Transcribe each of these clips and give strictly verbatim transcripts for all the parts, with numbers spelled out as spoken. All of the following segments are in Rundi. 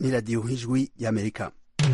ni radiyo y'ijwi y'Amerika.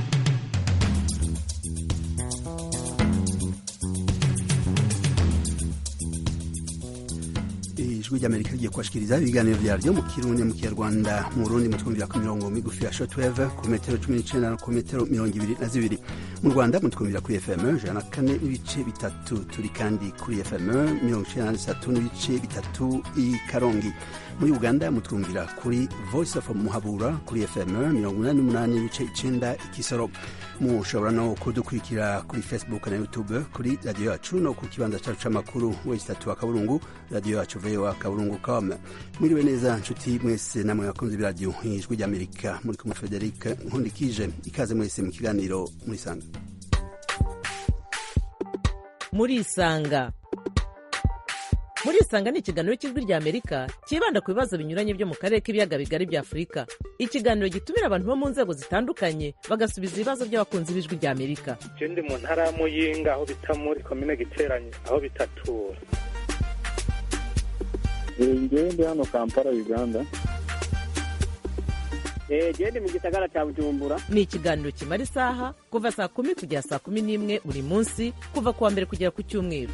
ijwi ry'Amerika rigiye kubashikiriza ibiganiro vyaryo mu Kirundi mu Kinyarwanda mu Burundi mutwumvira ku mirongo migufi ya shortwave ku metero cumi n'icenda no ku metero mirongo ibiri na zibiri. Mu Rwanda mutwumvira kuri F M ijana na kane n'ibice bitatu, turi kandi kuri F M mirongo icenda na zitatu n'ibice bitatu i Karongi. Muri Uganda mutwumvira kuri Voice of Muhabura kuri F M mirongo inani n'umunani n'ibice icenda i Kisoro. Mushobora no kudukurikira kuri Facebook na YouTube kuri radio yacu no ku kibanza cacu c'amakuru wesitatu akaburungu radio yacu voa akaburungu com. Mwiriwe neza nshuti mwese namwe bakunzi b'iradio ijwi ry'Amerika, muri kumwe Frederic Nkundikije. Ikaze mwese mu kiganiro muri sanga muri isanga muri isanga ni ikiganiro cy'ijwi ry'Amerika kibanda ku bibazo binyuranye byo mu karere k'ibiyaga bigari bya Afurika. Ikiganiro gitumira abantu bo mu nzego zitandukanye bagasubiza ibibazo by'abakunzi b'ijwi ry'Amerika. Je ndi mu ntara ya Muyinga aho bita muri komine Giteranyi aho bitatura. Ngewe ndi hano Kampala Uganda. Eh je ndi mu gisagara cya Bujumbura. Ni ikiganiro kimara isaha kuva saa kumi kugera saa kumi n'imwe buri munsi kuva kuwa mbere kugera ku cyumweru.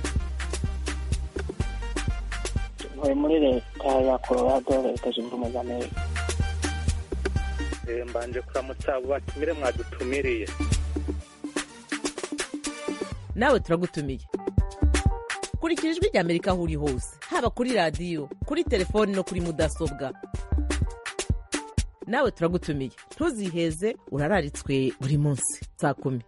Muri leta ya Colorado leta zunze ubumwe za Amerika. Eh mbanje kuramutsa abo batumire mwadutumiriye. Nawe turagutumiye. Kurikira ijwi ry'Amerika aho uri hose, haba kuri radio, kuri telefoni no kuri mudasobwa. Nawe turagutumiye, ntuziheze, urararitswe buri munsi saa kumi.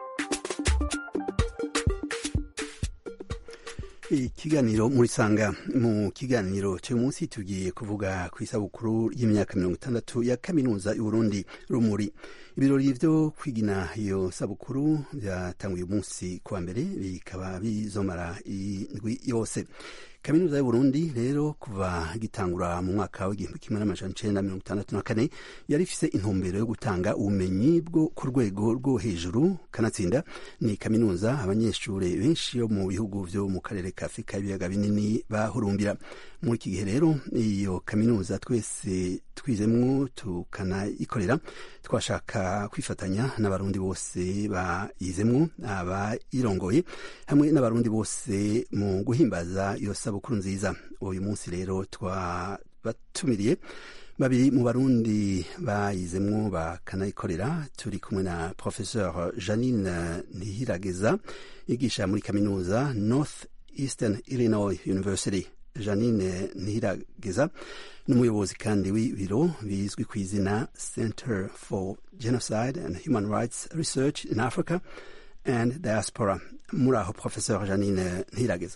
Ikiganiro muri sanga. Mu kiganiro cyo munsi tugiye kuvuga ku isabukuru y'imyaka mirongo itandatu ya kaminuza y'u Burundi Rumuri. Ibirori vyo kwigina iyo sabukuru byatanguye umunsi kuwa mbere bikaba bizomara indwi yose. Kaminuza y'u Burundi rero kuva gitangura mu mwaka w'igihumbi kimwe n'amajana icenda mirongo itandatu na kane yari ifise intumbero yo gutanga ubumenyi bwo ku rwego rwo hejuru, kanatsinda ni kaminuza abanyeshure benshi yo mu bihugu vyo mu karere ka Afrika y'ibiyaga binini bahurumbira. Muri iki gihe rero iyo kaminuza twese twizemwo tukanayikorera, twashaka kwifatanya n'abarundi bose bayizemwo, abayirongoye hamwe n'abarundi bose mu guhimbaza iyo sabukuru nziza. Uyu munsi rero twabatumiriye babiri mu barundi bayizemwo bakanayikorera. Turi kumwe na Professeur Janine Ntihirageza yigisha muri kaminuza North Eastern Illinois University. Janine Ntihirageza n'umuyobozi kandi w'ibiro bizwi ku izina Center for Genocide and Human Rights Research in Africa and Diaspora. Muri aho Professeur Janine Ntihirageza.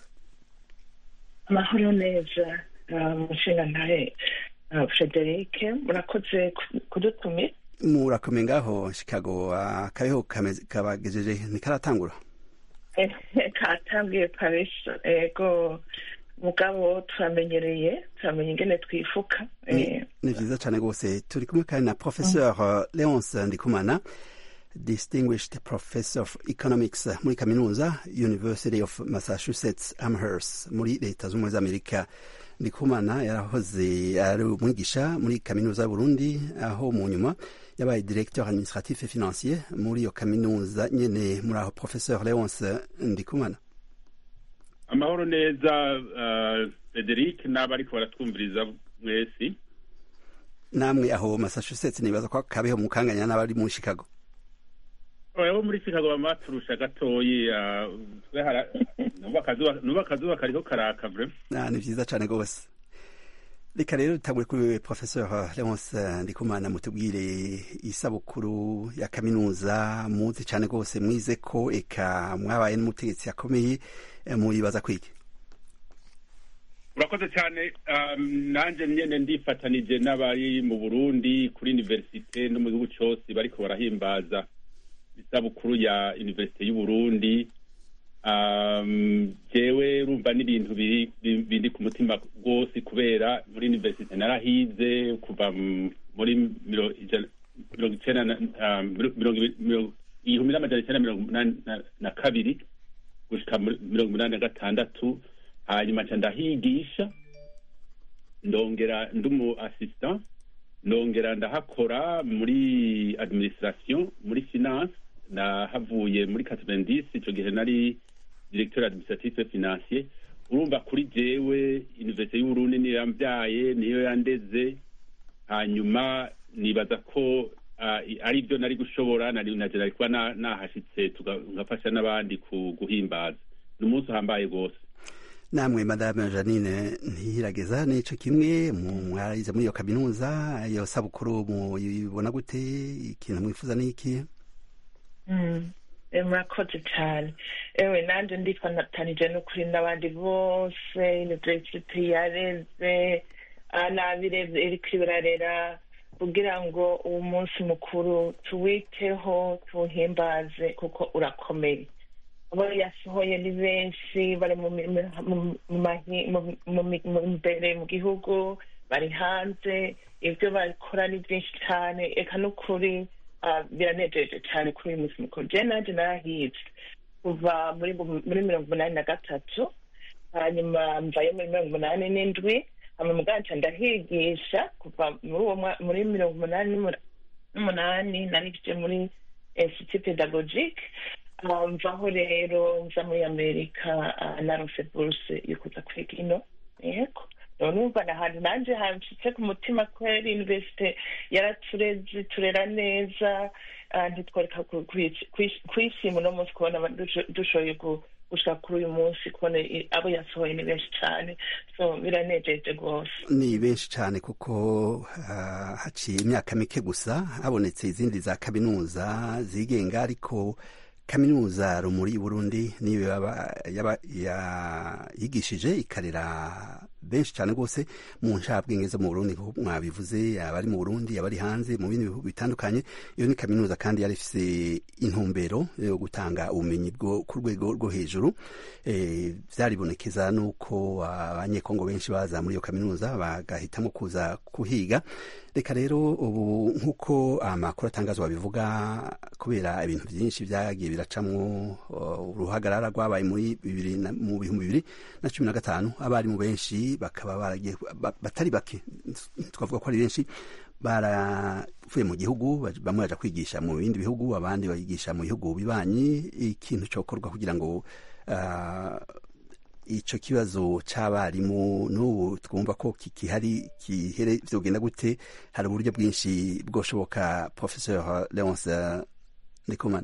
Amahoro neza mushinga ntahe Frederic, murakoze kudutumira. Murakomeye ngaho Chicago, akabeho kabagejeje ntikaratangura? Katangiye kabisa, ego mugabo turamenyereye, turamenye ingene twifuka. Ni vyiza cane gose. Turi kumwe kandi na Professeur Leonce Ndikumana, Distinguished Professor of Economics muri kaminuza University of Massachusetts Amherst muri leta z'ubumwe z'Amerika. Ndikumana yarahoze ari umwigisha muri kaminuza y'u Burundi, aho mu nyuma yabaye directeur administratif et financier muri iyo kaminuza nyene. Muri aho Professeur Leonce Ndikumana. Amahoro neza uh, Frederic n'abariko baratwumviriza mwese. Namwe aho Massachusetts nibaza ko kabeho mukanganya n'abari mu Chicago. Oya muri Chicago bamaturusha gatoyi nuba kazuba kariko karaka vre. Na ni vyiza cane gose. Reka rero tangwe kuri Professeur Leonce Ndikumana, mutubwire isabukuru ya kaminuza muzi cane gose, mwize ko eka mwabaye n'umutegetsi akomeye, muyibaza kwiki? Urakoze cyane. Nanje nyene ndifatanije n'abari mu Burundi kuri universite no mu gihugu cyose bariko barahimbaza isabukuru ya Universite y'u Burundi. Um, jewe rumva n'ibintu biri bindi ku mutima rwose kubera muri universite narahize kuva muri mirongo icenda igihumbi n'amajana icenda mirongo umunani na kabiri gushika mirongo umunani na gatandatu. Hanyuma nca ndahigisha ndongera ndumu assistant nongera ndahakora muri administration muri finance nahavuye muri quatre-vingt-dix ico gihe nari directeur administratif et financier. Urumva kuri jewe Université y'Uburundi niyo yambyaye niyo yandeze, hanyuma nibaza ko uh, ari byo nari gushobora nari naje kuba nahashitse tugafasha n'abandi guhimbaza. Ni umunsi uhambaye gose. Namwe Madame Janine Ntihirageza nico kimwe mwarize muri iyo kaminuza, iyo sabukuru muyibona gute, ikintu mwifuza niki? Mm. Murakoze cyane. Ewe nanje ndifatanije n'ukuri n'abandi bose university yareze anabireze iriko birarera kugira ngo uwo munsi mukuru tuwiteho tuhimbaze kuko urakomeye. Abo yasohoye ni benshi bari mu mbere mu gihugu, bari hanze, ibyo bakora ni byinshi cyane, eka n'ukuri biranejeje cyane kuri uyu munsi mukuru. Je nanje narahize kuva muri muri mirongo umunani na gatatu, hanyuma mvayo muri mirongo umunani n'indwi, hama muganje ndahigisha kuva muri uwo muri mirongo umunani n'umunani narigije muri Institut Pedagogique. Mvaho rero nza muri Amerika narose bourse yo kuza kwiga ino. Yego numva nahantu nanje hanshitse ku mutima kweri universite yaratureze turera neza, ntitworeka kwishima uno munsi kubona dushoboye gushika kuri uyu munsi kubona abo yasohoye ni benshi cyane, so biranejeje rwose. Ni benshi cyane kuko uh, haciye imyaka mike gusa habonetse izindi za kaminuza zigenga, ariko kaminuza Rumuri y'Uburundi niyo yaba yigishije ikarera benshi cyane rwose mu ncabwenge zo mu Burundi, kuko mwabivuze abari mu Burundi abari hanze mu bindi bihugu bitandukanye. Iyo ni kaminuza kandi yari ifise intumbero yo gutanga ubumenyi bwo ku rwego rwo hejuru. E, vyaribonekeza nuko abanyekongo benshi baza muri iyo kaminuza bagahitamo kuza kuhiga. Reka rero ubu nk'uko amakuru atangazwa bivuga, kubera ibintu byinshi byagiye biracamwo uruhagarara rwabaye muri bibiri mu bihumbi bibiri na cumi na gatanu, abari mu benshi bakaba baragiye batari bake, twavuga ko ari benshi baravuye mu gihugu, bamwe baja kwigisha mu bindi bihugu, abandi bayigisha mu bihugu bibanyi. Ikintu cyokorwa kugira ngo uh, ico kibazo c'abarimu n'ubu twumva ko kikihari kihere vyogenda gute? Hari uburyo bwinshi bwoshoboka. Professeur Leonce Ndikumana.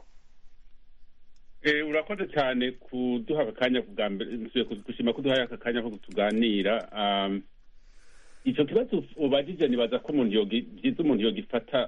Eh, urakoze cyane kuduha akanya kugambira kushima kuduha akanya ko tuganira. Um, ico kibazo ubajije nibaza ko umuntu yogi byiza umuntu yogifata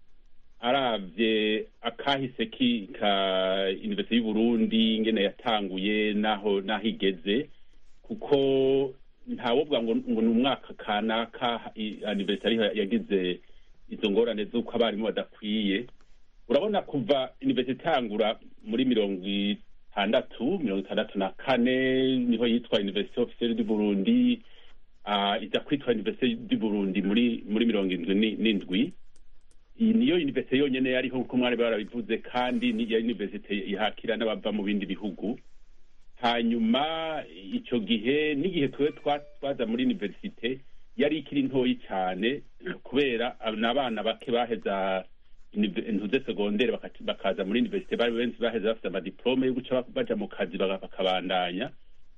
aravye akahise ki ka Université y'Uburundi ngene yatanguye naho nahigeze, kuko ntawobwa ngo ngo numwaka kanaka anniversary yagize izo ngorane z'uko abarimu badakwiye. Urabona kuva university tangura muri mirongo itandatu mirongo itandatu na kane niho yitwa Université Officielle du Burundi, uh, ija kwitwa Université du Burundi muri muri mirongo indwi n'indwi. Iyi niyo universite yonyene yariho uko mwari barabivuze, kandi ni ya universite ihakira n'abava mu bindi bihugu. Hanyuma ico gihe n'igihe twe twaza muri universite yari ikiri ntoyi cyane, kubera n'abana bake baheza intuze secondaire bakaza muri universite, bari benshi baheza bafite ama diplome yo guca baja mu kazi bakabandanya,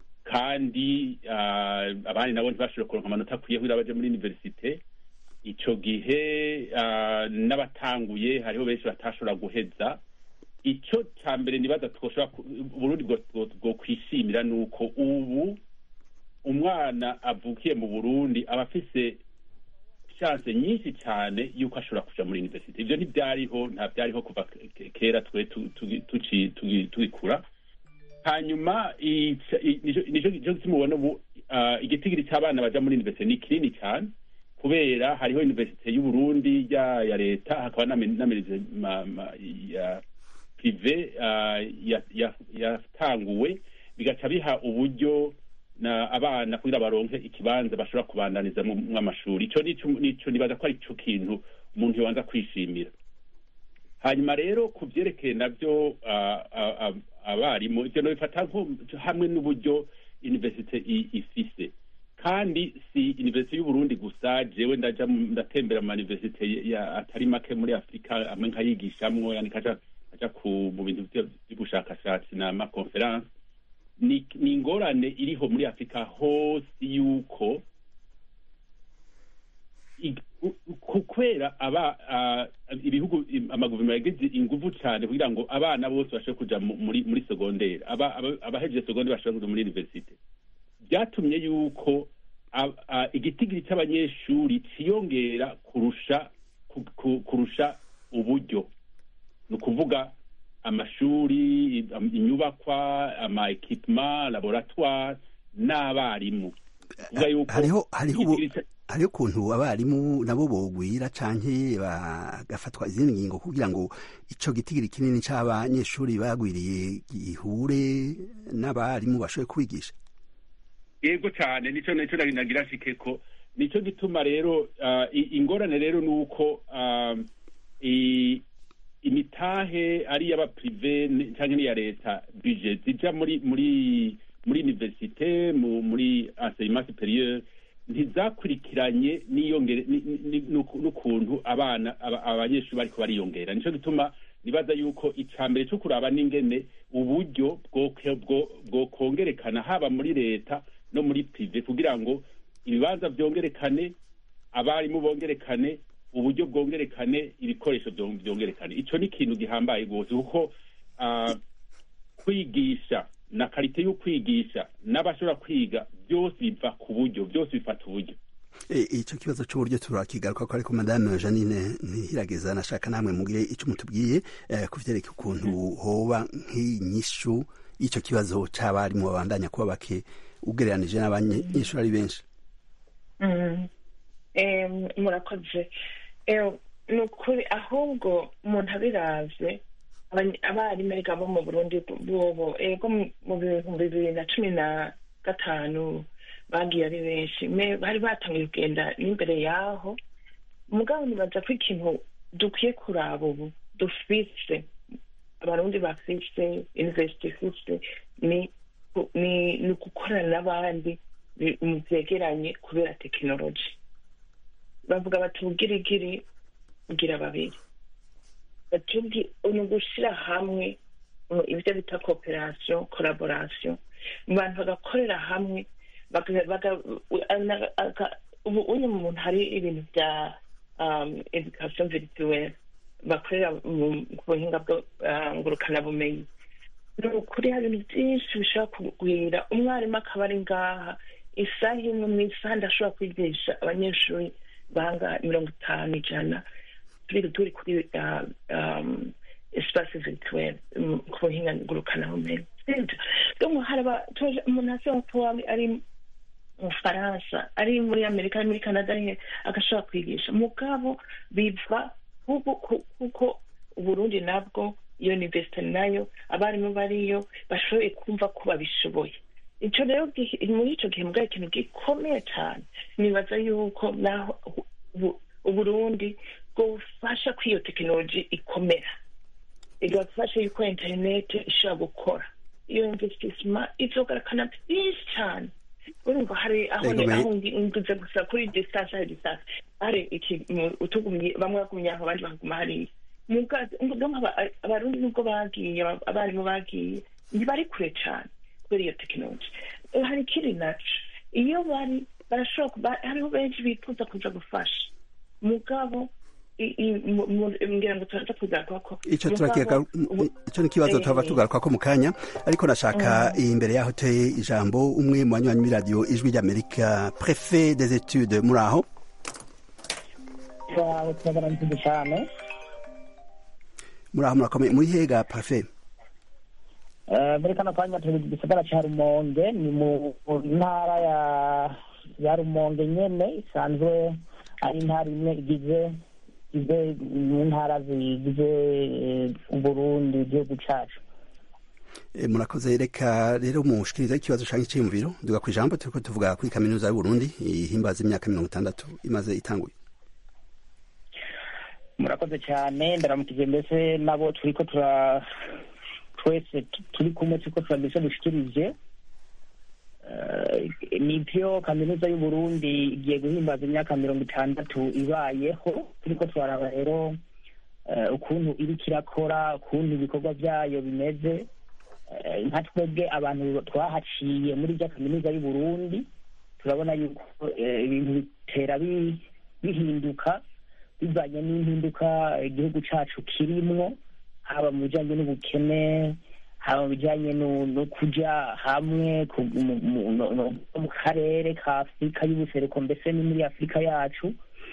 kandi uh, abandi nabo ntibashobora kuronka amanota akwiye kugira baje muri universite. Ico gihe uh, n'abatanguye hariho benshi batashobora guheza. Ico cyambere nibaza twoshobora Burundi bwo kwishimira nuko ubu umwana avukiye mu Burundi abafise chance nyinshi cyane yuko ashobora kuja muri university. Ivyo ntibyariho nta byariho kuva kera twe tuci tugikura. Hanyuma nico nico kimubona ubu igitigiri cy'abana baja muri university ni kinini cyane, kubera hariho Université y'Uburundi ya ya leta, hakaba na na ya privé yatanguwe, bigaca biha uburyo na abana kugira baronke ikibanza bashobora kubandaniza mu amashuri. Ico nico nibaza ko ari cyo kintu umuntu yobanza kwishimira. Hanyuma rero kuvyerekeye navyo abarimu ivyo no bifata hamwe n'uburyo university ifise. kandi si universite y'uburundi gusa jewe ndaja ndatembera mu universite atari make muri afurika amwe nkayigishamwo yani kaja kaja ku mu bintu by'ubushakashatsi n'amakonferanse ni ingorane iriho muri afurika hose yuko kukwera aba ibihugu amaguverinoma yagize inguvu cyane kugira ngo abana bose bashobore kuja muri muri secondaire aba abahejeje secondaire bashobore kuja muri universite byatumye yuko igitigiri cy'abanyeshuri ciyongera kurusha kurusha uburyo ni ukuvuga amashuri inyubakwa ama equipement laboratoire n'abarimu hariho hariho hariho ukuntu abarimu nabo bogwira canke bagafatwa izindi ngingo kugira ngo ico gitigiri kinini c'abanyeshuri bagwiriye gihure n'abarimu bashoboye kubigisha. Yego cyane nico nico nagira shikeko nico gituma rero uh, ingorane rero nuko uh, imitahe ari yaba prive canke ni ya leta budget zija muri muri muri universite mu muri enseignement supérieur ntizakurikiranye n'iyongere n'ukuntu abana abanyeshuri bariko bariyongera nico gituma nibaza yuko icambere cyo kuraba n'ingene uburyo bwo bwo kongerekana haba muri leta no muri prive kugira ngo ibibanza byongerekane abarimu bongerekane uburyo bwongerekane ibikoresho byongerekane ico ni ikintu gihambaye gose kuko uh, kwigisha na karite yo kwigisha n'abashobora kwiga byose biva ku buryo byose bifata uburyo. Ico kibazo cy'uburyo turakigaruka ko ariko madame Janine Ntihirageza nashaka namwe mugire ico mutubwiye kuvyerekeye ukuntu hoba nk'inyishu ico kibazo c'abarimu babandanya kuba bake ugereranije n'abanyeshuri ari benshi. Murakoze ni ukuri ahubwo umuntu abiravye abarimu erega bo mu Burundi bobo ego mu bihumbi bibiri na cumi na gatanu bagiye ari benshi bari batangiye kugenda n'imbere yaho mugabo nibaza ko ikintu dukwiye kuraba ubu dufise abarundi bafise university ifise ni ni gukorana n'abandi mu vyegeranye kubera tekinoloji bavuga bati ubugirigiri ugira babiri batugi ni gushira hamwe ibyo bita cooperation collaboration abantu bagakorera hamwe ubu unye mu muntu hari ibintu bya education virtuelle bakorera mu buhinga bwo ngurukana bumenyi ni ukuri hari ibintu byinshi bishobora kugwira umwarimu akaba ari ngaha isaha imwe mu isaha ndashobora kwigisha abanyeshuri banga mirongo itanu ijana turi turi kuri espace virtuelle ku buhinga ngurukana bumenyi donc haraba umuntu ashobora kuba ari mu Faransa ari muri Amerika ari muri Canada agashobora kwigisha mugabo biva kuko Uburundi nabwo iyo university nayo abarimu bariyo bashoboye kumva ko babishoboye ico rero muri ico gihe mbwa ikintu gikomeye cyane nibaza yuko naho Uburundi bwofasha ko iyo tekinoloji ikomera igafasha yuko internet ishobora gukora iyo investissement izogarakana byinshi cyane urumva hari aho aho ngize gusa kuri distance hari distance hari iki utugumye bamwe bakumenya aho abandi bakaguma hari mugaze abarundi nubwo bagiye abarimu bagiye ntibari kure cyane kuri iyo tekinoloji hari kiri naco iyo bari barashobora hariho benshi bifuza kuja gufasha mugabo ngira ngo turaza kugaruka ko ico turakiga ico ni kibazo twava tugaruka ko mu kanya ariko nashaka imbere yaho te ijambo umwe mu banywanyi mi radio ijwi ry'Amerika préfet des études muraho muraho murakomeye muri hega préfet muri kano kanya turi mu gisagara ca Rumonge ni mu ntara ya ya Rumonge nyene isanzwe ari intara imwe igize ize mu ntara zigize Uburundi igihugu cacu. Murakoze reka rero mushikiriza ikibazo canke iciyumviro duga kwijambo turiko tuvuga kuri kaminuza y'u Burundi ihimbaza imyaka mirongo itandatu imaze itanguye. Murakoze cyane ndaramukije mbese nabo turiko tura twese turi kumwe turiko turabise dushikirije nibyo kaminuza y'uburundi igiye guhimbaza imyaka mirongo itandatu ibayeho, turiko twaraba rero ukuntu iriko irakora, ukuntu ibikorwa byayo bimeze. Nka twebwe abantu twahaciye muri rya kaminuza y'uburundi turabona yuko ibintu bitera bihinduka bivanye n'impinduka igihugu cacu kirimwo, haba mu bijanye n'ubukene, haba mu bijanye no kuja hamwe mu karere ka Afurika y'ubuseruko, mbese ni muri Afurika yacu.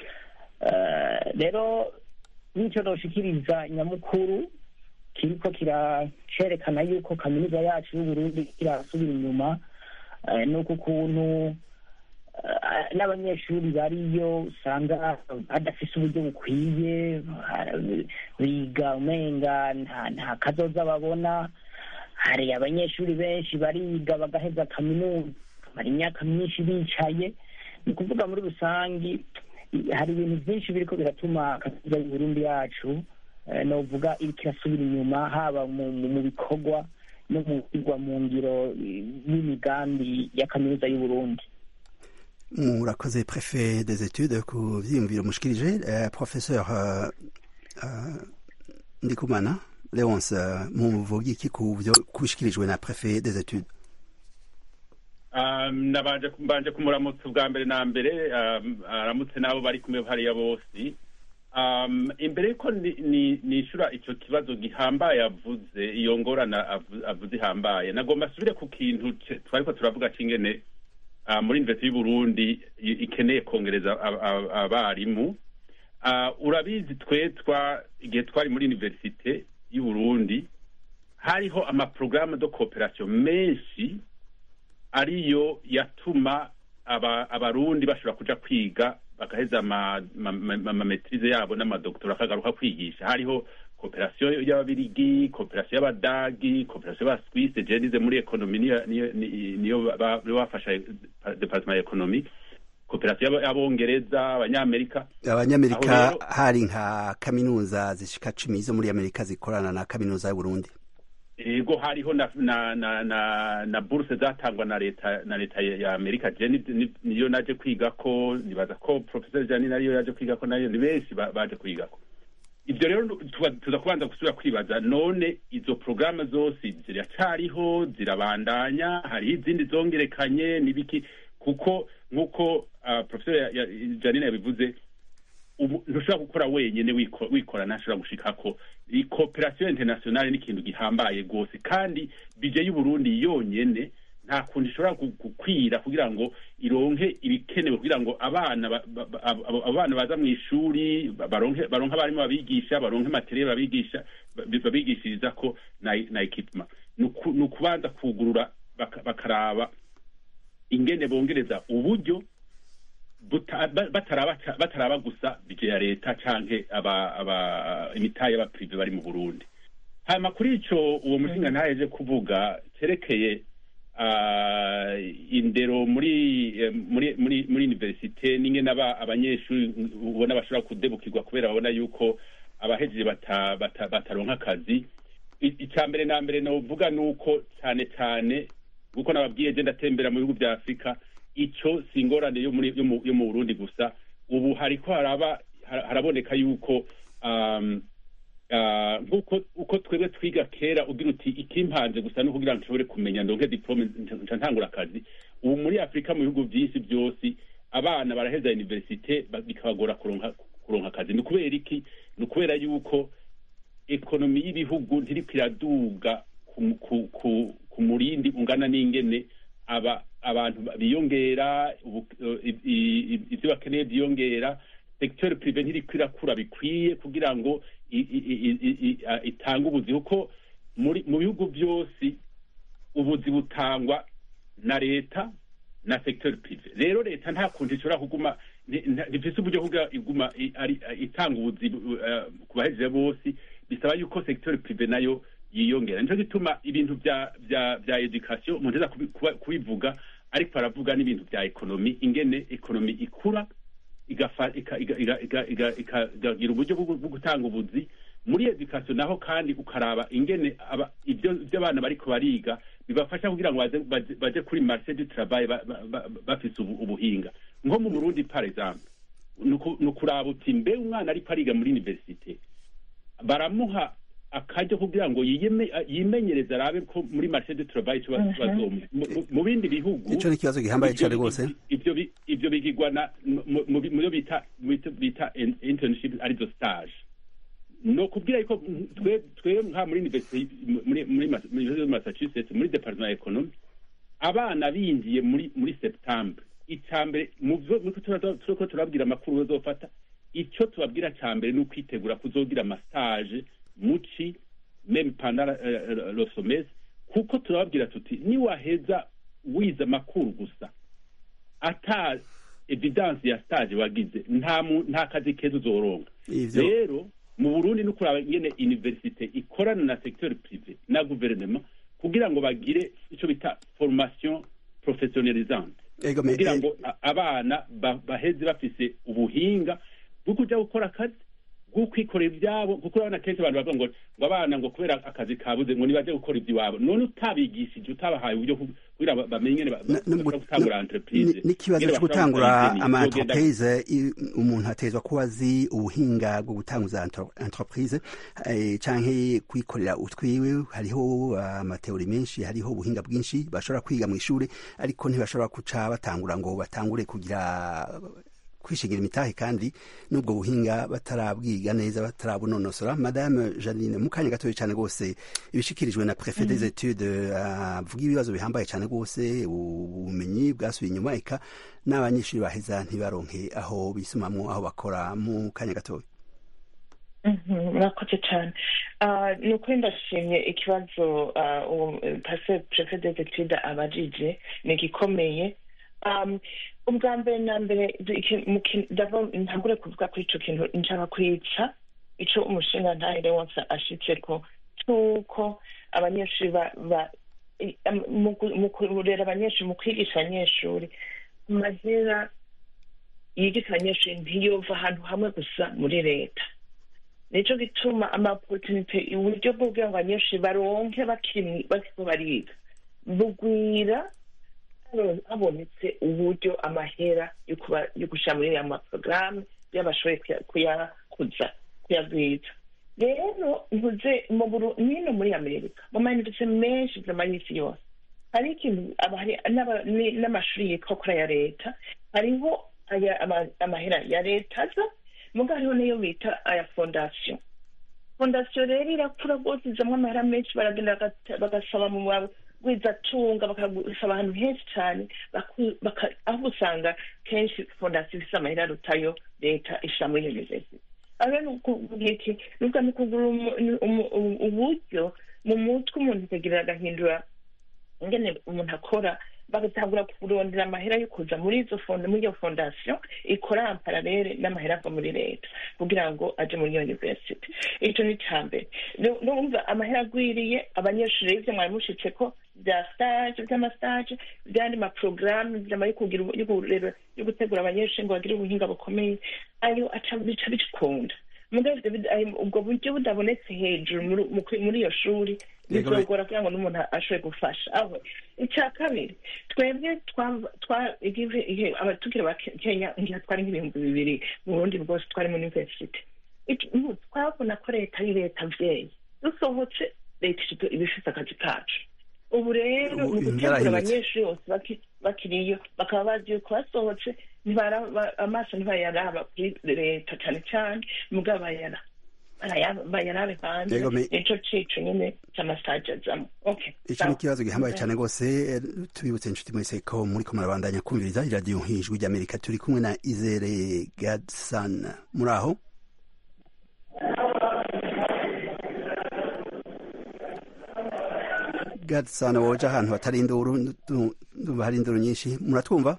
Rero nico noshikiriza nyamukuru kiriko kiracerekana yuko kaminuza yacu y'uburundi irasubira inyuma, nuko ukuntu n'abanyeshuri bariyo usanga badafise uburyo bukwiye, biga umenga nta kazoza babona. Hari abanyeshuri benshi bariga bagaheza kaminuza bamara imyaka myinshi bicaye. Ni kuvuga muri rusangi hari ibintu byinshi biriko biratuma kaminuza y'uburundi yacu novuga iriko irasubira inyuma, haba mu bikorwa no mu kwigwa mu ngiro y'imigambi ya kaminuza y'uburundi. Murakoze préfet des études ku vyiyumviro mushikirije. uh, professeur uh, uh, Ndikumana Leonce, uh, muvuga iki ku vyo kubishikirijwe na préfet des études? um, nabanje mbanje kumuramutsa ubwa mbere na mbere, um, aramutse nabo bari kumwe hariya bose. um, imbere yuko nishura ni ico kibazo gihambaye avuze, iyo ngorana avuze ihambaye, nagomba asubire ku kintu twariko turavuga c'ingene Uh, muri universite y'uburundi ikeneye kongereza abarimu. Uh, urabizi twetwa igihe twari muri universite y'uburundi hariho amaprograme de coopération menshi ariyo yatuma aba, abarundi bashobora kuja kwiga bagaheza amametrize yabo n'amadoktora akagaruka kwigisha. Hariho coopération y'ababirigi, coopération y'abadagi, coopération y'abaswisse. Je nize muri ekonomi niyo bafasha departement y'ekonomi, coopération y'abongereza, abanyamerika. Abanyamerika hari nka kaminuza zishika cumi zo muri Amerika zikorana na kaminuza y'Uburundi. Ego hariho na na na na, na bourse zatangwa na leta na leta ya Amerika. Je niyo naje kwiga ko, nibaza ko professor Jani nariyo yaje kwiga ko, nayo ni benshi baje kwiga ko. Ibyo rero tuza kubanza gusubira kwibaza, none izo programe zose ziracariho, zirabandanya, hari izindi zongerekanye nibiki? Kuko nkuko uh, professor Janine yabivuze, ntushobora gukora wenyene wikora, ntashobora gushikako. I coopération internationale ni ikintu gihambaye gose, kandi bije y'Uburundi yonyene nta kundi ishobora gukwira kugira ngo ironke ibikenewe kugira ngo abana abana baza mu ishuri baronke baronke abarimo babigisha, baronke materiel babigisha babigishiriza ko na na equipment. Nukubanza kugurura bakaraba ingene bongereza uburyo bataraba bataraba gusa bije ya leta canke aba aba imitaye aba privé bari mu Burundi. Hama kuri ico uwo mushinga ntayeje kuvuga cerekeye Uh, indero muri muri muri muri universite, ninge naba abanyeshuri ubona bashobora kudebukirwa kubera babona yuko abahejeje bata, bata, bataronka akazi. Icambere na mbere no vuga nuko cyane cyane guko nababwiye je ndatembera mu bihugu bya Afrika, ico singorane yo muri yo mu Burundi gusa. Ubu hariko haraba haraboneka yuko um Uh, nguko uko twebwe twiga kera ugira uti ikimpanze gusa no kugira ngo nshobore kumenya ndonke diplome ntangura akazi. Ubu muri Afrika mu bihugu byinshi byose abana baraheza universite bikabagora kuronka kuronka akazi. Ni kubera iki? Ni kubera yuko ekonomi y'ibihugu ntiri kwiraduga ku, ku, ku, ku murindi ungana n'ingene aba abantu biyongera, ibyo bakeneye byiyongera. Secteur privé ntiri kwirakura bikwiye kugira ngo itanga ubuzi, kuko muri mu bihugu byose ubuzi butangwa na leta na secteur privé. Rero leta nta kundi ishobora kuguma ntifise uburyo kugira iguma itanga ubuzi ku bahejeje bose, bisaba yuko secteur privé nayo yiyongera. Nico gituma ibintu bya bya bya education umuntu aza kubivuga, ariko aravuga n'ibintu bya ekonomi, ingene ekonomi ikura ikagira uburyo bwo gutanga ubuzi muri education naho, kandi ukaraba ingene ibyo by'abana bariko bariga bibafasha kugira ngo baze baje- baje kuri marché du travail ba- ba- ba- bafise ubu- ubuhinga nko mu Burundi par exemple nuku- nukuraba uti mbe umwana ariko ariga muri université baramuha akaryo kugira ngo yiyeme- yimenyereze arabe ko muri marché du travail ico baz- bazomwe Mu- mu- mu bindi bihugu ico ni ikibazo gihambaye ibyo- cane rwose ibyo bi- ibyo bigirwa na mu mu- mu byo bita mu byo bita in- internship arizo stage no kubwira yuko twe twe nka muri university muri muri Mas- muri University of Massachusetts muri department ya economy abana binjiye muri muri septembre icambere mu byo nuko turiko turabwira amakuru bazofata icyo tubabwira cambere ni ukwitegura kuzogira ama stage muci même pendant uh, le sommet kuko turababwira tuti ni waheza wize amakuru gusa ata evidence ya stage wagize nta mu- nta kazi keza uzoronka ivyo rero mu Burundi no kuraba nyene université ikorana na secteur privé na gouvernement kugira ngo bagire ico bita formation professionnalisante ego me kugira eh, ngo a- abana ba- baheze bafise ubuhinga bwo kuja gukora akazi bwo kwikorera ibyabo kuko urabona kenshi abantu bavuga ngo ngo abana ngo kubera akazi kabuze ngo nibaje gukora iby'iwabo none utabigishije utabahaye uburyo ku- kugira ba- bamenye nyene ba- Na- no mu- bashobora gutangura no- entreprise ni- n'ikibazo nyene cyo bashobora gutangura gukora izindi, ama bizogenda entreprise i- umuntu atezwa kuba azi ubuhinga bwo gutanguza entre- entreprise eh, canke kwikorera utwiwe hariho amateori menshi hariho ubuhinga bwinshi bashobora kwiga mu ishuri ariko ntibashobora kuca batangura ngo batangure kugira kwishigira imitahe kandi n'ubwo buhinga batarabwiga neza batarabunonosora. Madame Janine mu kanya gatoya cyane rwose ibishikirijwe na préfet des études avuga ibibazo bihambaye cyane rwose ubumenyi bwasubiye inyuma eka n'abanyeshuri baheza ntibaronke aho bisumamwo aho bakora mu kanya gatoya. Mhm, murakoze cyane. Ah, ni ukuri ndashimye ikibazo ah, uwo pase préfet des études abajije ni igikomeye. Um, ubwa mbere na mbere iki- mu kin- ndava- ntangure kuvuga kuri ico kintu nshaka kwica ico umushinga ntahire wose ashitseko c'uko abanyeshuri ba- ba- i- am- mu ku- mu kurera abanyeshuri mu kwigisha abanyeshuri amahera yigisha abanyeshuri ntiyova ahantu hamwe gusa muri leta nico gituma ama opportunity uburyo bwo kugira ngo abanyeshuri baronke bakiri bakiko bariga bugwira habonetse uburyo amahera yo kuba- yo gushira muri aya maporogaramu y'abashoboye kuya- kuyakuza kuyagwiza rero ntuze mu Buru- nino muri amerika mu mayuniversite menshi y'isi yose hari ikintu aba- hari n'aba- ni- n'amashuri yitwa kuri aya leta hariho aya ama- amahera ya leta aza muga hariho niyo bita aya fondasiyo fondasiyo rero irakura rwose izamwo amahera menshi baragenda bagata- bagasaba mu bagwizatunga bakasaba ahantu henshi cyane baku- baka- aho usanga kenshi fondasiyo ifise amahera arutayo leta ishira muri university aho ni ukuvuga iki nubwo ni ukugura umu- umu- umu- uburyo mu mutwe umuntu akagirira agahindura ingene umuntu akora bagatangura kurondera amahera yo kuza muri izo fonda muri iyo fondasiyo ikora en parallele n'amahera ava muri leta kugira ngo aje muri iyo university ico ni cambere numva amahera agwiriye abanyeshuri ivyo mwari mushitseko bya stage vy'amastage vyandi maporogaramu vyama yo kugira yo kurera yo gutegura abanyeshuri ngo bagire ubuhinga bukomeye ayo aca bica bikunda mugabo ubwo buryo budabonetse hejuru muri- mu- muri iyo shuri Yego, bizogora kugira ngo n'umuntu ashoboye gufasha aho icya kabiri twebwe twa- twa- igihe igihe abatukire ba Ke- kenya ngiha twari nk'ibihumbi bibiri mu burundi bwose twari muri university Iki- ubu twabona ko leta ari leta mvyeyi dusohotse leta ifite- iba ifise akazi kacu ubu rero Ubu mu ibintu gutegura byarahindutse. abanyeshuri bose baki- bakiriyo bakaba bazi yuko basohotse ntibara- ba- amaso ntibayaraba kuri leta cane cane mugabo bayara baraya- bayarabe hanze Yego, me- nico cico nyene c'amasaje azamo okay Iki ni ikibazo gihambaye cyane rwose eh, tubibutse inshuti mwese ko muri ko murabandanya kumviriza iradiyo nk'ijwi ry'Amerika turi kumwe na Izere Gadson muri aho Gadson woje ahantu hatari induru ndu- ndumva hari induru nyinshi muratwumva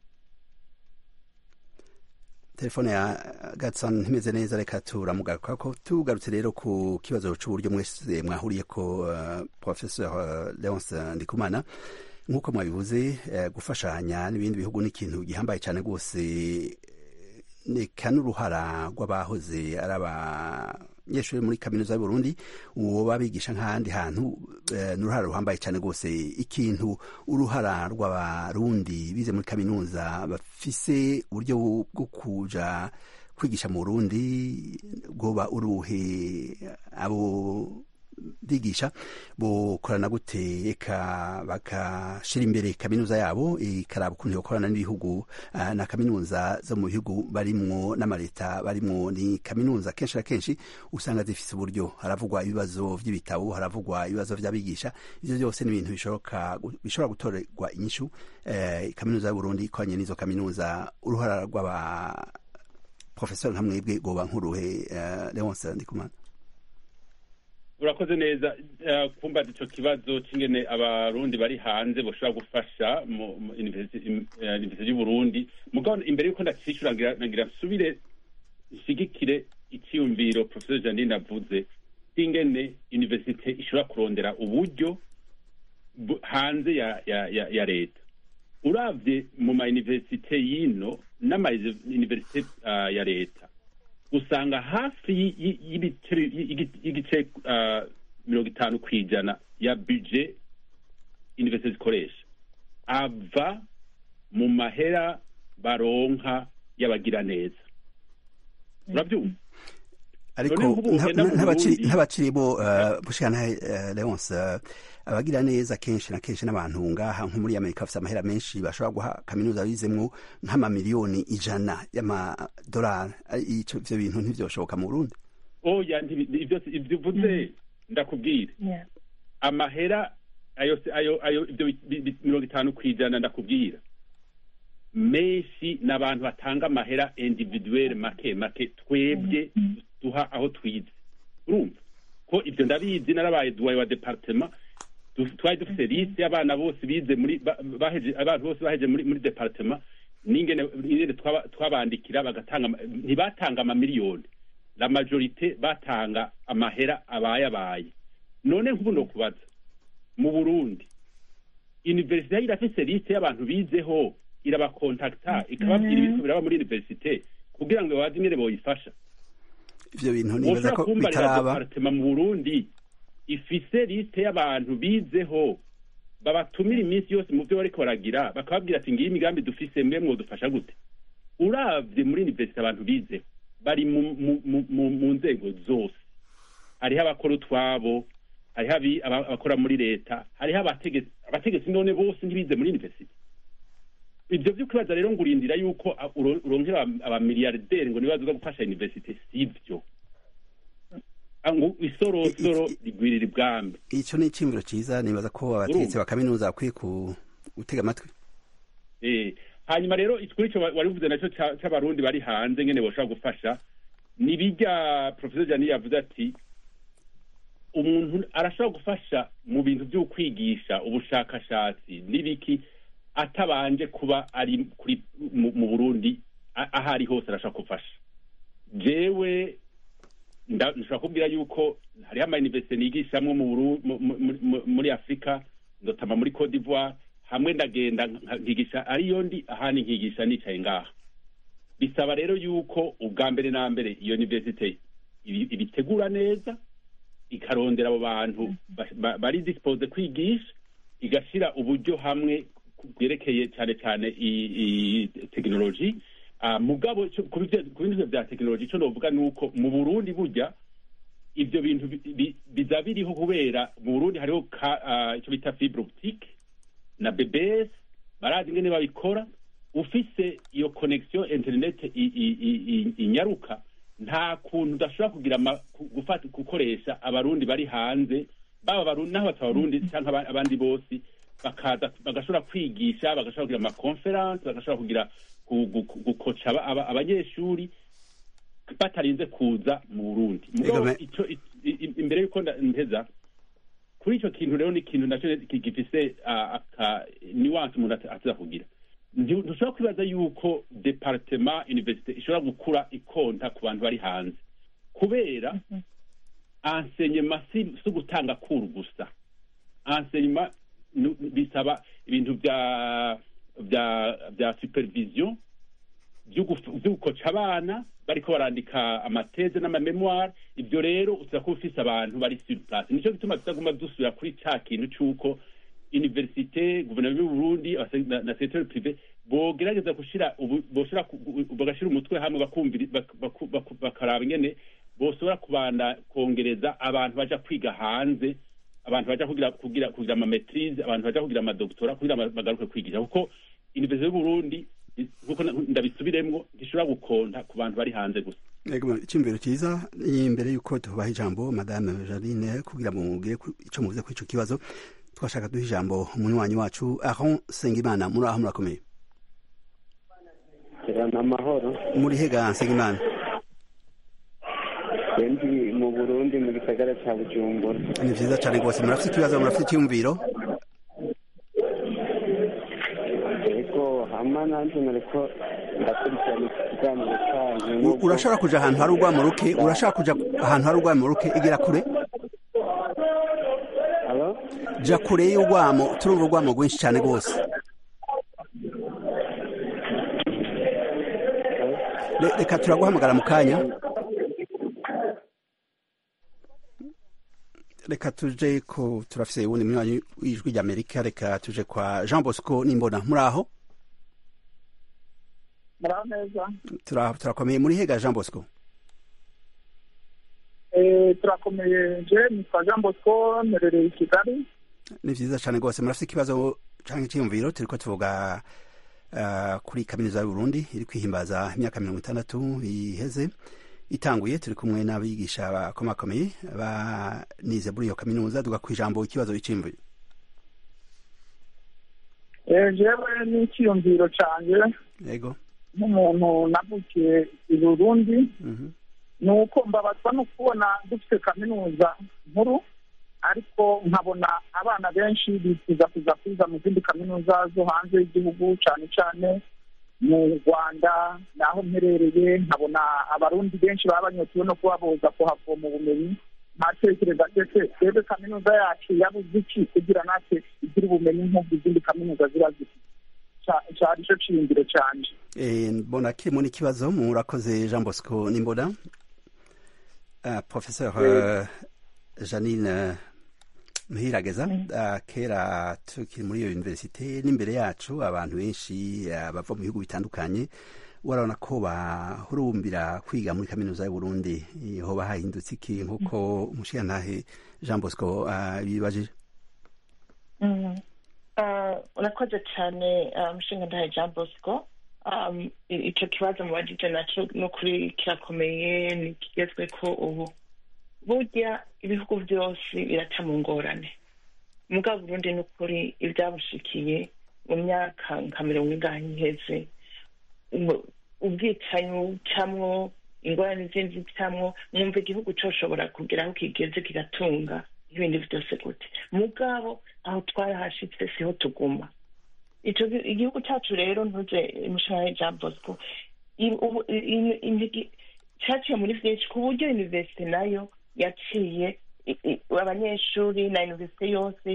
telefone ya Gadson ntimeze neza reka turamugaruka ko tugarutse rero ku kibazo c'uburyo mwese mwahuriye ko uh, Professor uh, Leonce Ndikumana nk'uko mwabivuze uh, gufashanya n'ibindi bihugu n'ikintu gihambaye cyane rwose neka n'uruhara rw'abahoze ari aba abanyeshuri muri kaminuza y'Uburundi uwo babigisha nk'ahandi hantu uh, n'uruhara ruhambaye cyane rwose. Ikintu uruhara rw'abarundi bize muri kaminuza bafise uburyo bwo kuja kwigisha mu Burundi bwoba uruhe? Abo bigisha bokorana gute eka bakashira imbere kaminuza yabo ikaraba ukuntu yokorana n'ibihugu uh, na kaminuza zo mu bihugu barimwo n'amaleta barimwo? Ni kaminuza kenshi na kenshi usanga zifise uburyo, haravugwa ibibazo vy'ibitabo, haravugwa ibibazo vy'abigisha. Ivyo byose ni ibintu bishoboka bishobora gutorerwa inyishu uh, kaminuza y'Uburundi ikoranye n'izo kaminuza. Uruhara rw'aba professeur nka mwebwe goba nk'uruhe? uh, Leonce Ndikumana. urakoze neza kumbaza ico kibazo c'ingene abarundi bari hanze boshobora gufasha mu university y'Uburundi. Mugabo imbere yuko ndacishura nagira nsubire nshigikire iciyumviro Professor Janine avuze ingene university ishobora kurondera uburyo hanze ya ya ya, ya leta. Uravye mu ma university yino n'ama university uh, ya leta usanga hafi y'igice mirongo itanu kw'ijana ya budget university zikoresha ava mu mahera baronka y'abagira neza. Urabyumva? Ariko ntabaciri bo bushana Leonce, abagira neza kenshi na kenshi n'abantu ngaha nko muri Amerika bafite amahera menshi bashobora guha kaminuza bizemwo nk'amamiliyoni ijana y'amadolari. Ico ivyo bintu ntivyoshoboka mu Burundi. Oya, ivyo ivyo uvuze ndakubwira amahera ayo ayo ayo ivyo mirongo itanu kw'ijana ndakubwira menshi n'abantu batanga amahera individuel make make twebwe duha aho twize. Urumva ko ivyo ndabizi, narabaye duwaye wa departement twari dufite liste y'abana bose bize muri baheje abantu bose baheje muri muri departement n'ingene ingene twabandikira bagatanga ntibatanga amamiliyoni, la majorité batanga amahera abaye abaye. None nk'ubu ndo kubaza mu Burundi université irafise liste y'abantu bizeho irabakontakta ikababwira ibintu biraba muri université kugira ngo bazi ingene boyifasha. Ivyo bintu nibaza ko bitaraba. Departement mu Burundi ifise liste y'abantu bizeho babatumira iminsi yose mu byo bariko baragira bakababwira ati ngiyi imigambi dufise mwe mwo dufasha gute. Uravye muri university abantu bize bari mu nzego zose, hariho abakora utwabo, hariho abakora muri leta, hariho abategetsi abategetsi none bose ntibize muri university. Ibyo byo kwibaza rero ngurindira yuko uronkera abamiliyarderi ngo nibaza gufasha university, sivyo. Angu isoro soro ligwirira ibwambe. Ico ni icimviro ciza, nibaza ko abategetsi ba kaminuza akwiye ku gutega amatwi. Eh hanyuma rero kuri ico warivuze naco c'abarundi bari hanze ngene boshobora gufasha ni bijya Professor Jani yavuze ati umuntu arashobora gufasha mu bintu byo kwigisha ubushakashatsi n'ibiki atabanje kuba ari kuri mu Burundi, ahari hose arashobora gufasha. Jewe ndashobora kubwira yuko hariho ama university nigishamwe mu muri Afrika, ndotama muri Cote d'Ivoire, hamwe ndagenda nkigisha ariyo ndi ahandi nkigisha nicaye ngaha. Bisaba rero yuko ubwa mbere na mbere iyo university ibitegura neza, ikarondera abo bantu bari dispose kwigisha, igashira uburyo hamwe bwerekeye cyane cyane i technology. Uh, mugabo ku bintu bya technology cyo novuga nuko mu Burundi burya ibyo bintu bizabiriho kubera mu Burundi hariho icyo uh, bita fibre optique na B B S barazi ngene babikora. Ufise iyo connection internet inyaruka, nta kuntu udashobora kugira gufata gukoresha abarundi bari hanze, baba barundi naho batabarundi cyangwa abandi bose bakaza bagashobora kwigisha, bagashobora kugira ama conference, bagashobora kugira gukoca abanyeshuri batarinze kuza mu Burundi. Mugabo ico imbere yuko nteza kuri ico kintu rero ni kintu naco gifise aka nuance umuntu ataza kugira. Ntushobora kwibaza yuko departement university ishobora gukura ikonta ku bantu bari hanze kubera enseignement si gutanga kuru gusa. Enseignement bisaba ibintu bya bya bya supervision, vyo gukoca abana bariko barandika amateze n'amamemoire. Ivyo rero uza kuba ufise abantu bari sur place. Nico gituma tutaguma dusubira kuri ca kintu c'uko universite, guverinoma y'u Burundi na secteur privé bogerageza gushira boshira bagashira umutwe hamwe bakumvira bakaraba ingene boshobora kubanda kongereza abantu baja kwiga hanze, abantu baja kugira kugira kugira ama maîtrise, abantu baja kugira ama doctorat kugira bagaruke kwigisha, kuko universite y'u Burundi kuko ndabisubiremwo gishobora gukonta ku bantu bari hanze gusa. Ego icyumviro cyiza. Imbere yuko tubaha ijambo Madame Jarine kugira ngo mugire ico muvuze kuri ico kibazo, twashaka duha ijambo umunywanyi wacu Aron Sengimana. Muri aho murakomeye? Kirana amahoro. Muri hega Sengimana? Ndi mu Burundi mu gisagara cya Bujumbura. Ni vyiza cyane rwose. Murafite ikibazo, murafite icyumviro? Ego hama nanje nariko ndakurikirana ikiganiro cyanyu. Urashaka kuja ahantu hari urwamo ruke? Urashaka kuja ahantu hari urwamo ruke? Igera kure? Alo? Ja kure y'urwamo, turumva urwamo rwinshi cyane rwose. Reka turaguhamagara mu kanya. Reka tuje ko turafise ubundi munywanyi w'ijwi ry'Amerika. Reka tuje kwa Jean Bosco Nimbona. Muri aho? Muraho neza. Tura turakomeye. Muri hega Jean Bosco? Eh turakomeye. Je ni kwa Jean Bosco nerereye i Kigali. Ni vyiza cyane rwose. Murafise ikibazo canke icyumviro? Turiko tuvuga uh, kuri kaminuza y'u Burundi iri kwihimbaza imyaka mirongo itandatu iheze itanguye. Turi kumwe n'abigisha bakomakomeye banize muri iyo kaminuza. Duga kwijambo ikibazo icimvuye. Eh jewe ni cyiyumviro canje. Yego. Nk'umuntu navukiye i Burundi. Mhm. Nuko mbabazwa no kubona dufite kaminuza nkuru, ariko nkabona abana benshi bifuza kuza kwiga mu zindi kaminuza zo hanze y'igihugu, cyane cyane mu Rwanda naho mperereye. Nkabona abarundi benshi baba banyotewe no kuba boza kuhavoma ubumenyi. Ntatekereza ese twebwe kaminuza yacu yabuze iki kugira natwe igira ubumenyi nk'ubwo izindi kaminuza ziba zifite? Cyari cyo ciyumviro canje. Eh mbona kirimo n'ikibazo. Murakoze Jean Bosco Nimbona. Uh, Professeur uh, Janine Muhirageza, uh, kera tukiri muri iyo universite n'imbere yacu abantu benshi uh, bava mu bihugu bitandukanye, warabona ko bahurumbira kwiga muri kaminuza y'u Burundi. Hoba hahindutse iki nkuko umushiyantahe Jean Bosco bibajije? uh, uh, urakoze cyane umushiyantahe uh, Jean Bosco. Um, icyo kibazo mubajije naco no kuri kirakomeye, ni kigezwe ko ubu burya ibihugu byose biraca mu ngorane. Mugabo Burundi n'ukuri ibyabushikiye mu myaka nka mirongo ingahe iheze, ubwicanyi camwo, ingorane zindi camwo, mwumva igihugu coshobora kugira aho kigeze kigatunga ibindi byose gute. Mugabo aho twarahashitse siho tuguma. Icyo igihugu cyacu rero ntuze mushaka Jean Bosco cyaciye muri byinshi ku buryo universite nayo yaciye abanyeshuri na universite yose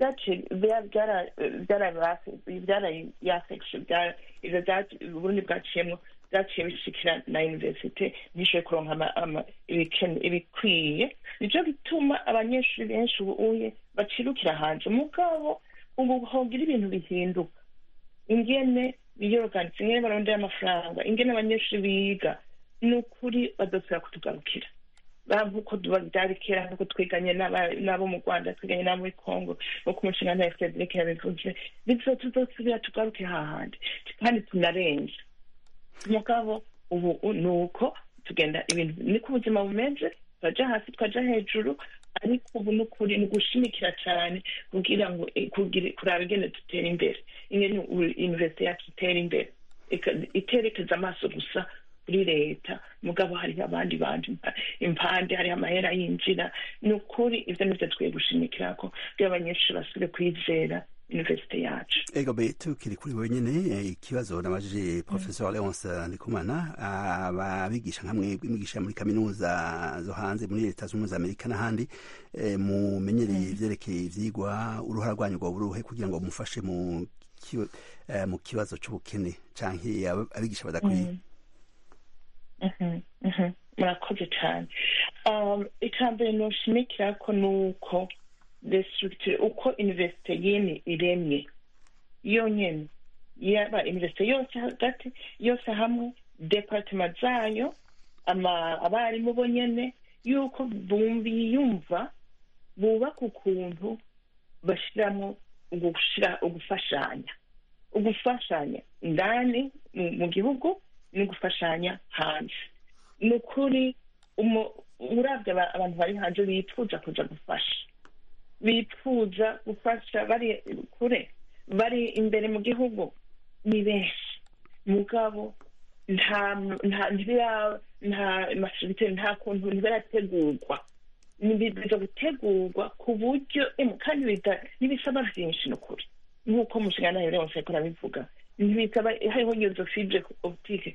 Burundi bwaciyemo byaciye bishikira na universite nishoboye kuronka ibikwiye. Nicyo gituma abanyeshuri benshi ubuye bacirukira hanze. Mugabo ubu hogira ibintu bihinduka, ingene biyoroganitse, ingene barondera amafaranga, ingene abanyeshuri biga, ni ukuri badosubira kutugarukira. Nkuko byari kera, nkuko twiganye n'abo mu Rwanda, twiganye n'abo muri Congo, nkuko umushinga wa Frederic yabivuze, bityo tuzosubira tugaruke hahandi kandi tunarenze. Mugabo ubu ni uko tugenda ibintu niko ubuzima bumeze, twaja hasi twaja hejuru, ariko ubu n'ukuri ni gushimikira cyane kugira ngo kuraba ingene dutera imbere, ingene universite yacu itera imbere, iterekeza amaso gusa kuri leta. Mugabo hari abandi bantu impande, hari amahera yinjira. Ni ukuri ivyo nivyo tukwiye gushimikirako kugira abanyeshuri basubire kwizera universite yacu. Ego be tukiri kuri wenyene ikibazo nabajije Professeur Leonce Ndikumana, ababigisha nkamwe bwigisha muri kaminuza zo hanze muri leta z'ubumwe za Amerika n'ahandi, mumenyereye ivyerekeye ivyigwa, uruhara rwanyu rwa buruhe kugira ngo mufashe mu mu kibazo c'ubukene canke abigisha badakwiye? murakoze cyane. icya mbere noshimikira ko ni uko destructure uko universite yene iremye yonyene, yaba universite yose hagati yose hamwe, departement zayo, abarimu bo nyene, yuko bumviyumva bubaka ukuntu bashiramo ugufashanya ugufashanya ndani mu gihugu no gufashanya hanze. ni ukuri urabye abantu bari hanze bipfuza kuja gufasha, bipfuza gufasha, bari kure, bari imbere mu gihugu ni benshi, mugabo nta nta nta mashirite nta kuntu ntibarategurwa, nibiza gutegurwa ku buryo kandi n'ibisaba byinshi n'ukuri nk'uko umushinga nayo rero nshaka kubivuga, ntibisaba hariho iyo fibre optique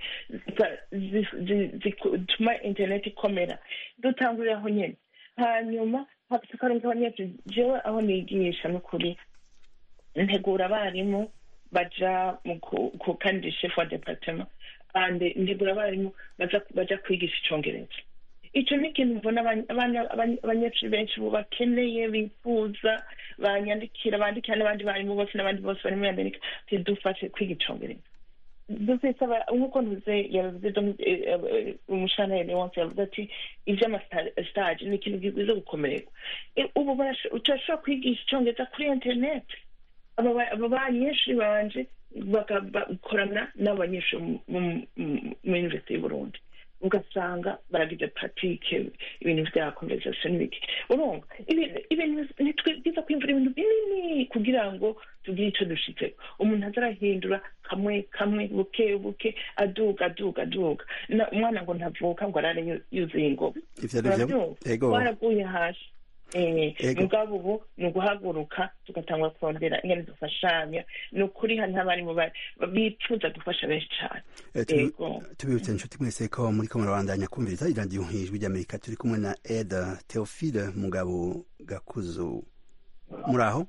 zituma internet ikomera, dutangurira aho nyene. hanyuma hakaronka abanyeshuri, jewe aho nigisha n'ukuri ntegura abarimu baja ku kandi chef wa departement ande ntegura abarimu baja kwigisha icongereza. icyo ni ikintu mbona abanyeshuri benshi ubu bakeneye, bifuza, banyandikira, bandikira n'abandi barimu bose n'abandi bose bari muri Amerika tidufashe kwiga icongereza. dufise nk'uko ntuze yavuze umushantere wonse yavuze ati ivy'amastage ni ikintu gize gukomererwa. ubu turashobora kwigisha icongereza kuri internet. aba banyeshuri banje bagakorana n'abanyeshuri mu universite y'u Burundi, ugasanga baragize pratique ibintu vya conversation n'ibiki. urumva ibintu nitwiza kwimvura ibintu binini kugira ngo tugire ico dushitse. umuntu azarahindura kamwe kamwe buke buke aduga aduga aduga. umwana ngo ntavuka ngo arare yuzuye ingobo, waraguye hasi. mugabo ubu ni uguhaguruka tugatangwa kurondera ingene dufashanya. ni ukuri hano abarimu bipfuza gufasha benshi cyane. tubibutse inshuti mwese ko muriko murabandanya kumviriza iradiyo ijwi ry'Amerika. turi kumwe na Eda Theophile Mugabo Gakuzo. muraho?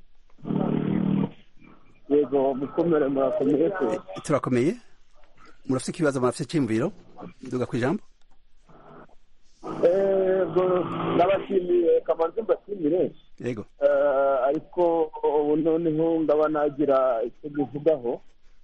yego mukomere, murakomeye. turakomeye. murafise ikibazo, murafise iciyumviro, duga kwijambo. n'abashimiye kamanzi mbashimire. yego ariko ubu noneho ndaba nagira icyo bivugaho.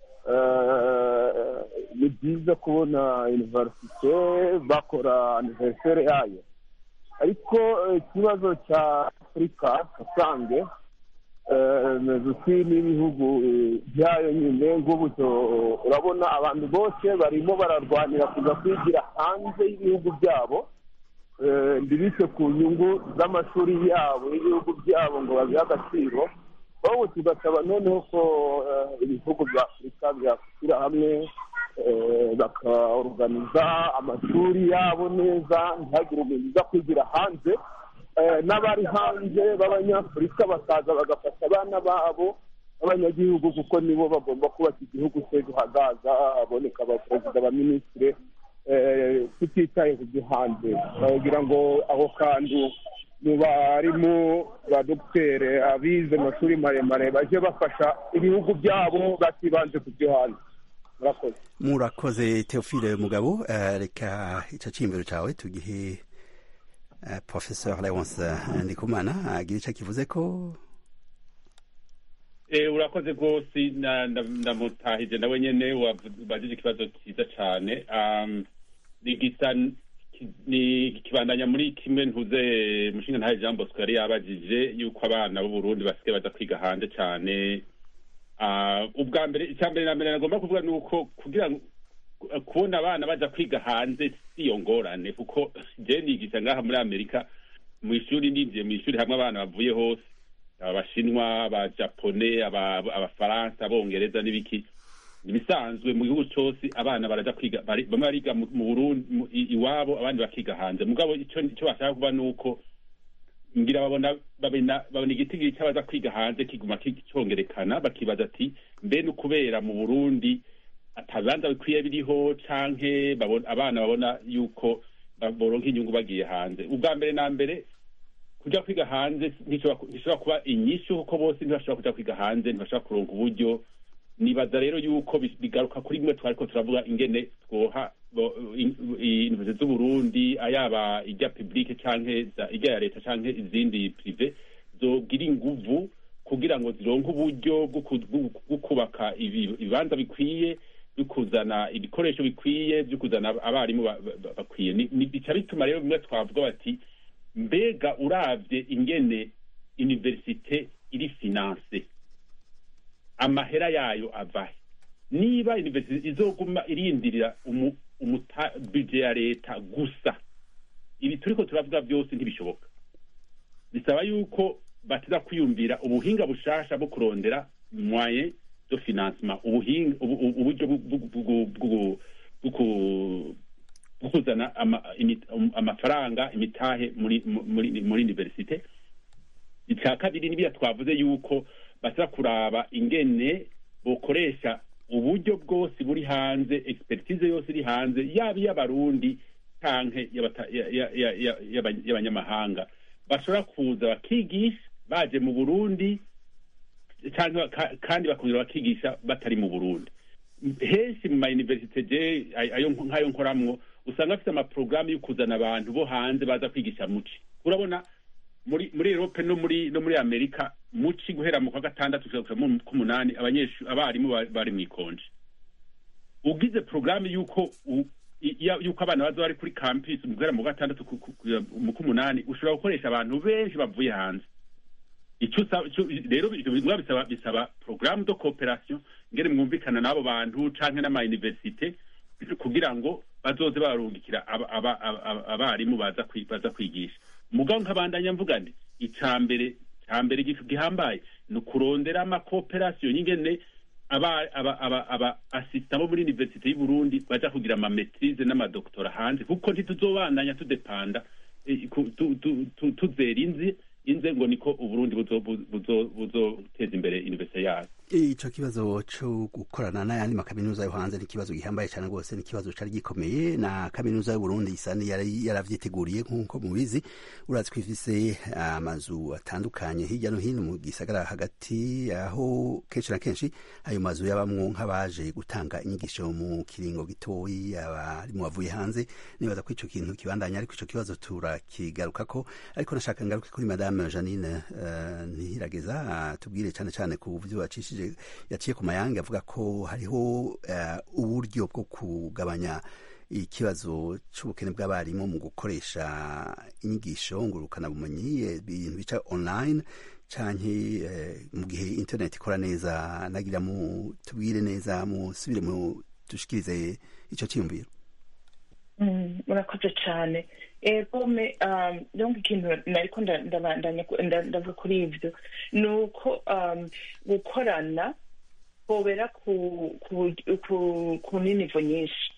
ni byiza kubona universite bakora anniversaire yayo, ariko ikibazo cya afurika kasange mezusi n'ibihugu byayo nyine nk'ubu urabona abantu bose barimo bararwanira kuza kwigira hanze y'ibihugu byabo, ndibise ku nyungu z'amashuri yabo y'ibihugu byabo ngo babihe agaciro. ahubwo tugasaba noneho ko ibihugu bya afurika byashyira hamwe bakaorganiza amashuri yabo neza, ntihagire umuntu uza kwigira hanze. n'abari hanze b'abanyafurika bakaza bagafasha abana babo b'abanyagihugu, kuko nibo bagomba kubaka igihugu cy'ejo hazaza. haboneka abaperezida, abaminisitiri, tutitaye ku byo hanze. bagira ngo aho kantu mu barimu ba dogiteri, abize amashuri maremare baje bafasha ibihugu byabo batibanze ku byo hanze. murakoze. murakoze Theophile Mugabo. reka icyo cy'imbere cyawe tugihe Professeur Leonce Ndikumana agira icyo kivuze ko. urakoze rwose, ndamutahije nawe nyene wabajije ikibazo cyiza cyane. ni kibandanya muri kimwe ntuze mushinga ntahe Jean Bosco yari yabajije yuko abana b'u Burundi basigaye baza kwiga hanze cyane. ubwa mbere, icya mbere na mbere nagomba kuvuga ni uko kugira ngo kubona abana baja kwiga hanze si iyo ngorane, kuko je nigisha ngaha muri Amerika mu ishuri, ninjiye mu ishuri hamwe abana bavuye hose, abashinwa, abajapone, abafaransa, abongereza n'ibiki. nibisanzwe mu gihugu cyose abana baraja kwiga, bamwe bariga mu Burundi iwabo, abandi bakiga hanze. mugabo icyo icyo bashaka kuba nuko ngira babona babona babona igitigiri cy'abaza kwiga hanze kiguma kicongerekana, bakibaza ati mbe n'ukubera mu Burundi atabanza bikwiye biriho canke babona abana babona yuko baboronka inyungu bagiye hanze. ubwa mbere na mbere kuja kwiga hanze ntishobora kuba inyishu, kuko bose ntibashobora kuja kwiga hanze, ntibashobora kuronka uburyo nibaza rero yuko bigaruka kuri bimwe twariko turavuga ingene twoha universite z'uburundi ayaba ijya publique canke ijya ya leta canke izindi prive zogira inguvu kugira ngo zironke uburyo bwo kubaka ibibanza bikwiye, byo kuzana ibikoresho bikwiye, byo kuzana abarimu bakwiye. Bica bituma rero bimwe twavuga bati mbega uravye ingene universite iri finance, amahera yayo avahe, niba universite izoguma irindirira umu, umuta budget ya leta gusa, ibi turiko turavuga byose ntibishoboka. Bisaba yuko batiza kwiyumvira ubuhinga bushasha bwo kurondera moyen de financement, ubuhinga uburyo bwo kuzana amafaranga imitahe muri muri muri universite. Icya kabiri nibiya twavuze yuko basa kuraba ingene bokoresha uburyo bwose buri hanze, expertise yose iri hanze, yaba y'abarundi canke y'abanyamahanga, bashobora kuza bakigisha baje mu Burundi kandi bakongera bakigisha batari mu Burundi. Henshi mu universite je ayo nkayo nkoramwo usanga afite ama programme yo kuzana abantu bo hanze baza kwigisha muci. Urabona muri muri Europe no muri no muri Amerika muci guhera mu kwa gatandatu kugeza mu kumunani abanyeshuri abarimu bari mu ikonje. Ugize programme yuko yuko abana bazo bari kuri campus guhera mu gatandatu mu kumunani ushobora gukoresha abantu benshi bavuye hanze. Ico rero bisaba bisaba programme de coopération ngere mwumvikana nabo bantu canke n'ama université kugira ngo bazoze barungikira abarimu baza baza kwigisha. Mugabo nkabandanya mvuga nti icambere cambere gihambaye no kurondera ama coopération nyingene aba aba aba, aba assistant bo muri université y'u Burundi baza kugira ama maîtrise n'ama doctora hanze, kuko ntituzobandanya tudepanda tuzerinzi inze ngo niko Uburundi buzo buzo buzoteza imbere universite yayo. Ico kibazo cyo gukorana n'ayandi makaminuza yo hanze ni kibazo gihambaye cyane rwose, ni kibazo cari gikomeye, na kaminuza y'u Burundi isani yari yaravyiteguriye nkuko mubizi. Urazi kwifise amazu atandukanye hirya no hino mu gisagara hagati, aho kenshi na kenshi ayo mazu yabamwo nk'abaje gutanga inyigisho mu kiringo gitoyi, abari mu bavuye hanze. Nibaza ko ico kintu kibandanya, ariko ico kibazo turakigarukako. Ariko nashaka ngaruke kuri Madame Janine uh, Ntihirageza tubwire cyane cyane ku byo bacishije yaciye ku mayange, avuga ko hariho uh, uburyo bwo kugabanya ikibazo cy'ubukene bw'abarimu mu gukoresha inyigisho ngurukana bumenyi, ibintu bica online canke uh, mu gihe internet ikora neza. Nagira mu tubwire neza, musubire mu dushikirize ico cyiyumviro. Mm, murakoze cyane. Ego me um donc ikintu nariko ndabandanya ndavuga kuri ivyo nuko um gukorana kobera ku ku ku nivo nyinshi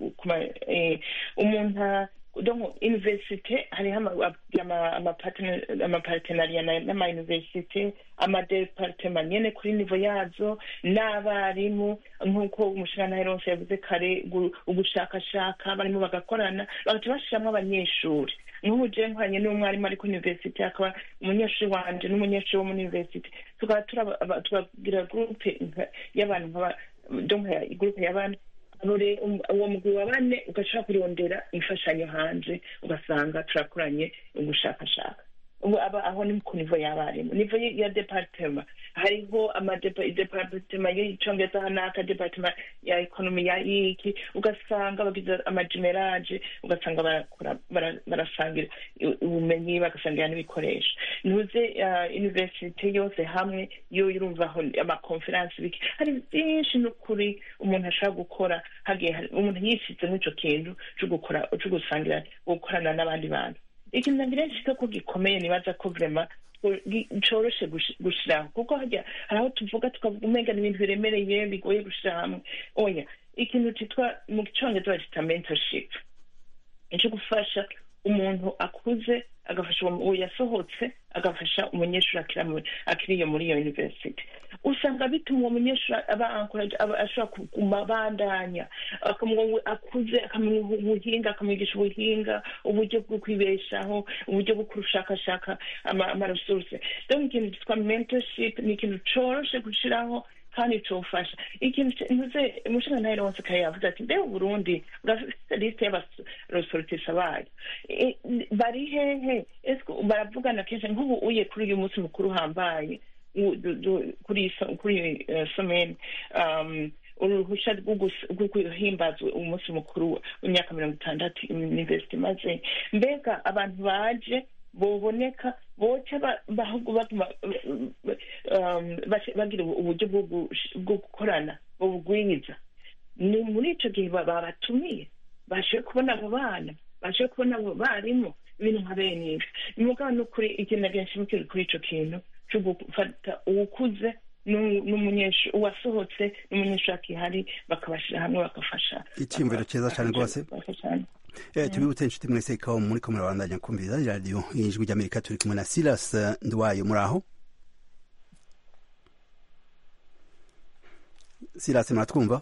umuntu donc université hari ama ama partner ama partenariat n'ama université ama departement nyene kuri nivo yazo n'abarimu, nkuko umushana Heronse yavuze kare ugushakashaka barimo bagakorana bagaca bashiramwo abanyeshuri. Nk'ubu je nkwanye n'umwarimu ari ku université akaba umunyeshuri wanje n'umunyeshuri wo mu université, tukaba tubagira groupe y'abantu nkaba donc groupe y'abantu Nure uwo mugwi wa bane ugashaka kurondera imfashanyo hanze, ugasanga turakoranye ugushakashaka. Ubu aba aho ni ku nivo y'abarimu, nivo ya departement hariho ama departement y'icongereza hanaka, departement ya economy ya iki, ugasanga bagize amajimerage, ugasanga barakora barasangira ubumenyi, bagasangira n'ibikoresho. Nuze university yose hamwe yo yurumva aho ama conference biki hari byinshi n'ukuri umuntu ashaka gukora, hagiye umuntu yishize n'ico kintu cyo gukora cyo gusangira gukorana n'abandi bantu. Ikintu ngirenshika ko gikomeye nibaza ko vraiment coroshe gushiraho, kuko hajya haraho tuvuga tukavuga umenga n'ibintu biremereye bigoye gushira hamwe. Oya, ikintu citwa mu Congereza cita mentorship, ico gufasha umuntu akuze agafasha uwo yasohotse agafasha umunyeshuri akiriye muri iyo university. Usanga bituma uwo munyeshuri aba encourage aba ashobora kumabandanya akamwe akuze akamenya ubuhinga, akamwigisha ubuhinga, uburyo bwo kwibeshaho, uburyo bwo kurushakashaka ama resources. Donc ikintu cyitwa mentorship ni ikintu coroshe gushiraho kandi cofasha ikintu ntuze umushinga nawe wose kare yavuze ati mbe Burundi urafite liste y'abasorotisa bayo bari hehe eske baravugana kenshi nk'ubu uye kuri uyu munsi mukuru hambaye kuri kuri someni uruhushya rwo guhimbaza umunsi mukuru w'imyaka mirongo itandatu university maze mbega abantu baje boboneka boca bagira uburyo bwo gukorana bobugwiza ni muri ico gihe babatumiye bashoboye kubona abo bana bashoboye kubona abo barimo ibintu nka bene ibi nimugabo n'ukuri ikintu nagenshi mukiri kuri ico kintu cyo gufata uwukuze n'umunyeshuri uwasohotse n'umunyeshuri akihari bakabashira hamwe bakafasha icyumviro cyiza cyane rwose Eh, tubibutse inshuti mwese ko muri ko murabandanya kumviriza radio y'ijwi ry'Amerika turi kumwe na Silas Ndwayo muraho Silas muratwumva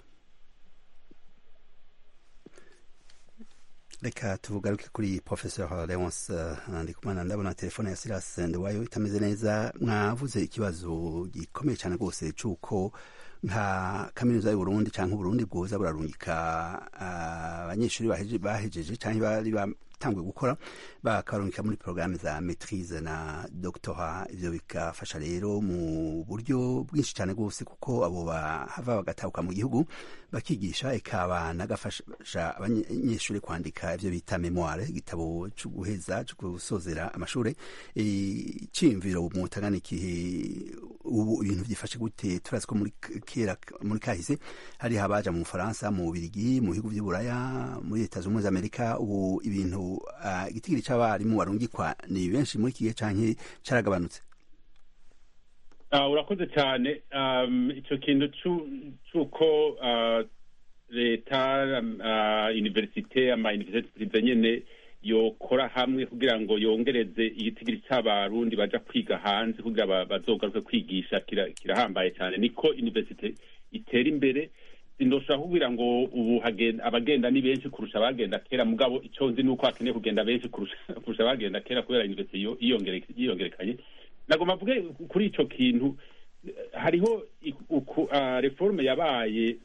reka tuvugaruke kuri Professor Leonce uh, ndikumana ndabona telefone ya Silas Ndwayo itameze neza mwavuze ikibazo gikomeye cyane rwose cyuko nka kaminuza y'u Burundi canke Burundi bwoza burarungika abanyeshuri uh, bahejeje canke bari batanguye gukora bakarungika muri programme za maîtrise na doctorat ivyo bikafasha rero mu buryo bwinshi cyane rwose kuko abo bahava bagatahuka mu gihugu bakigisha ikaba nagafasha abanyeshuri kwandika ivyo bita memoire igitabo cyo guheza cyo gusozera amashure icimviro mu taganikihe ubu ibintu byifashe gute turazi ko muri kera muri kahise hari habaja mu Faransa mu Birigi mu bihugu by'Uburaya muri Leta z'Ubumwe za Amerika ubu ibintu igitigiri uh, c'abarimu warungikwa ni benshi muri kiye canke caragabanutse uh, urakoze cyane um, ico kintu c'uko uh, leta uh, universite ama universite prive nyene yokora hamwe kugira ngo yongereze igitigiri c'abarundi baja kwiga hanze kugira bazogaruke kwigisha kirahambaye kira cyane niko universite itera imbere sindoshaka kugira ngo ubu abagenda ni benshi kurusha abagenda kera mugabo icyo nzi nuko akeneye kugenda benshi kurusha kurusha abagenda kera kubera universite yiyongerekanye nagomba mvuge kuri ico kintu hariho uh, reforme yabaye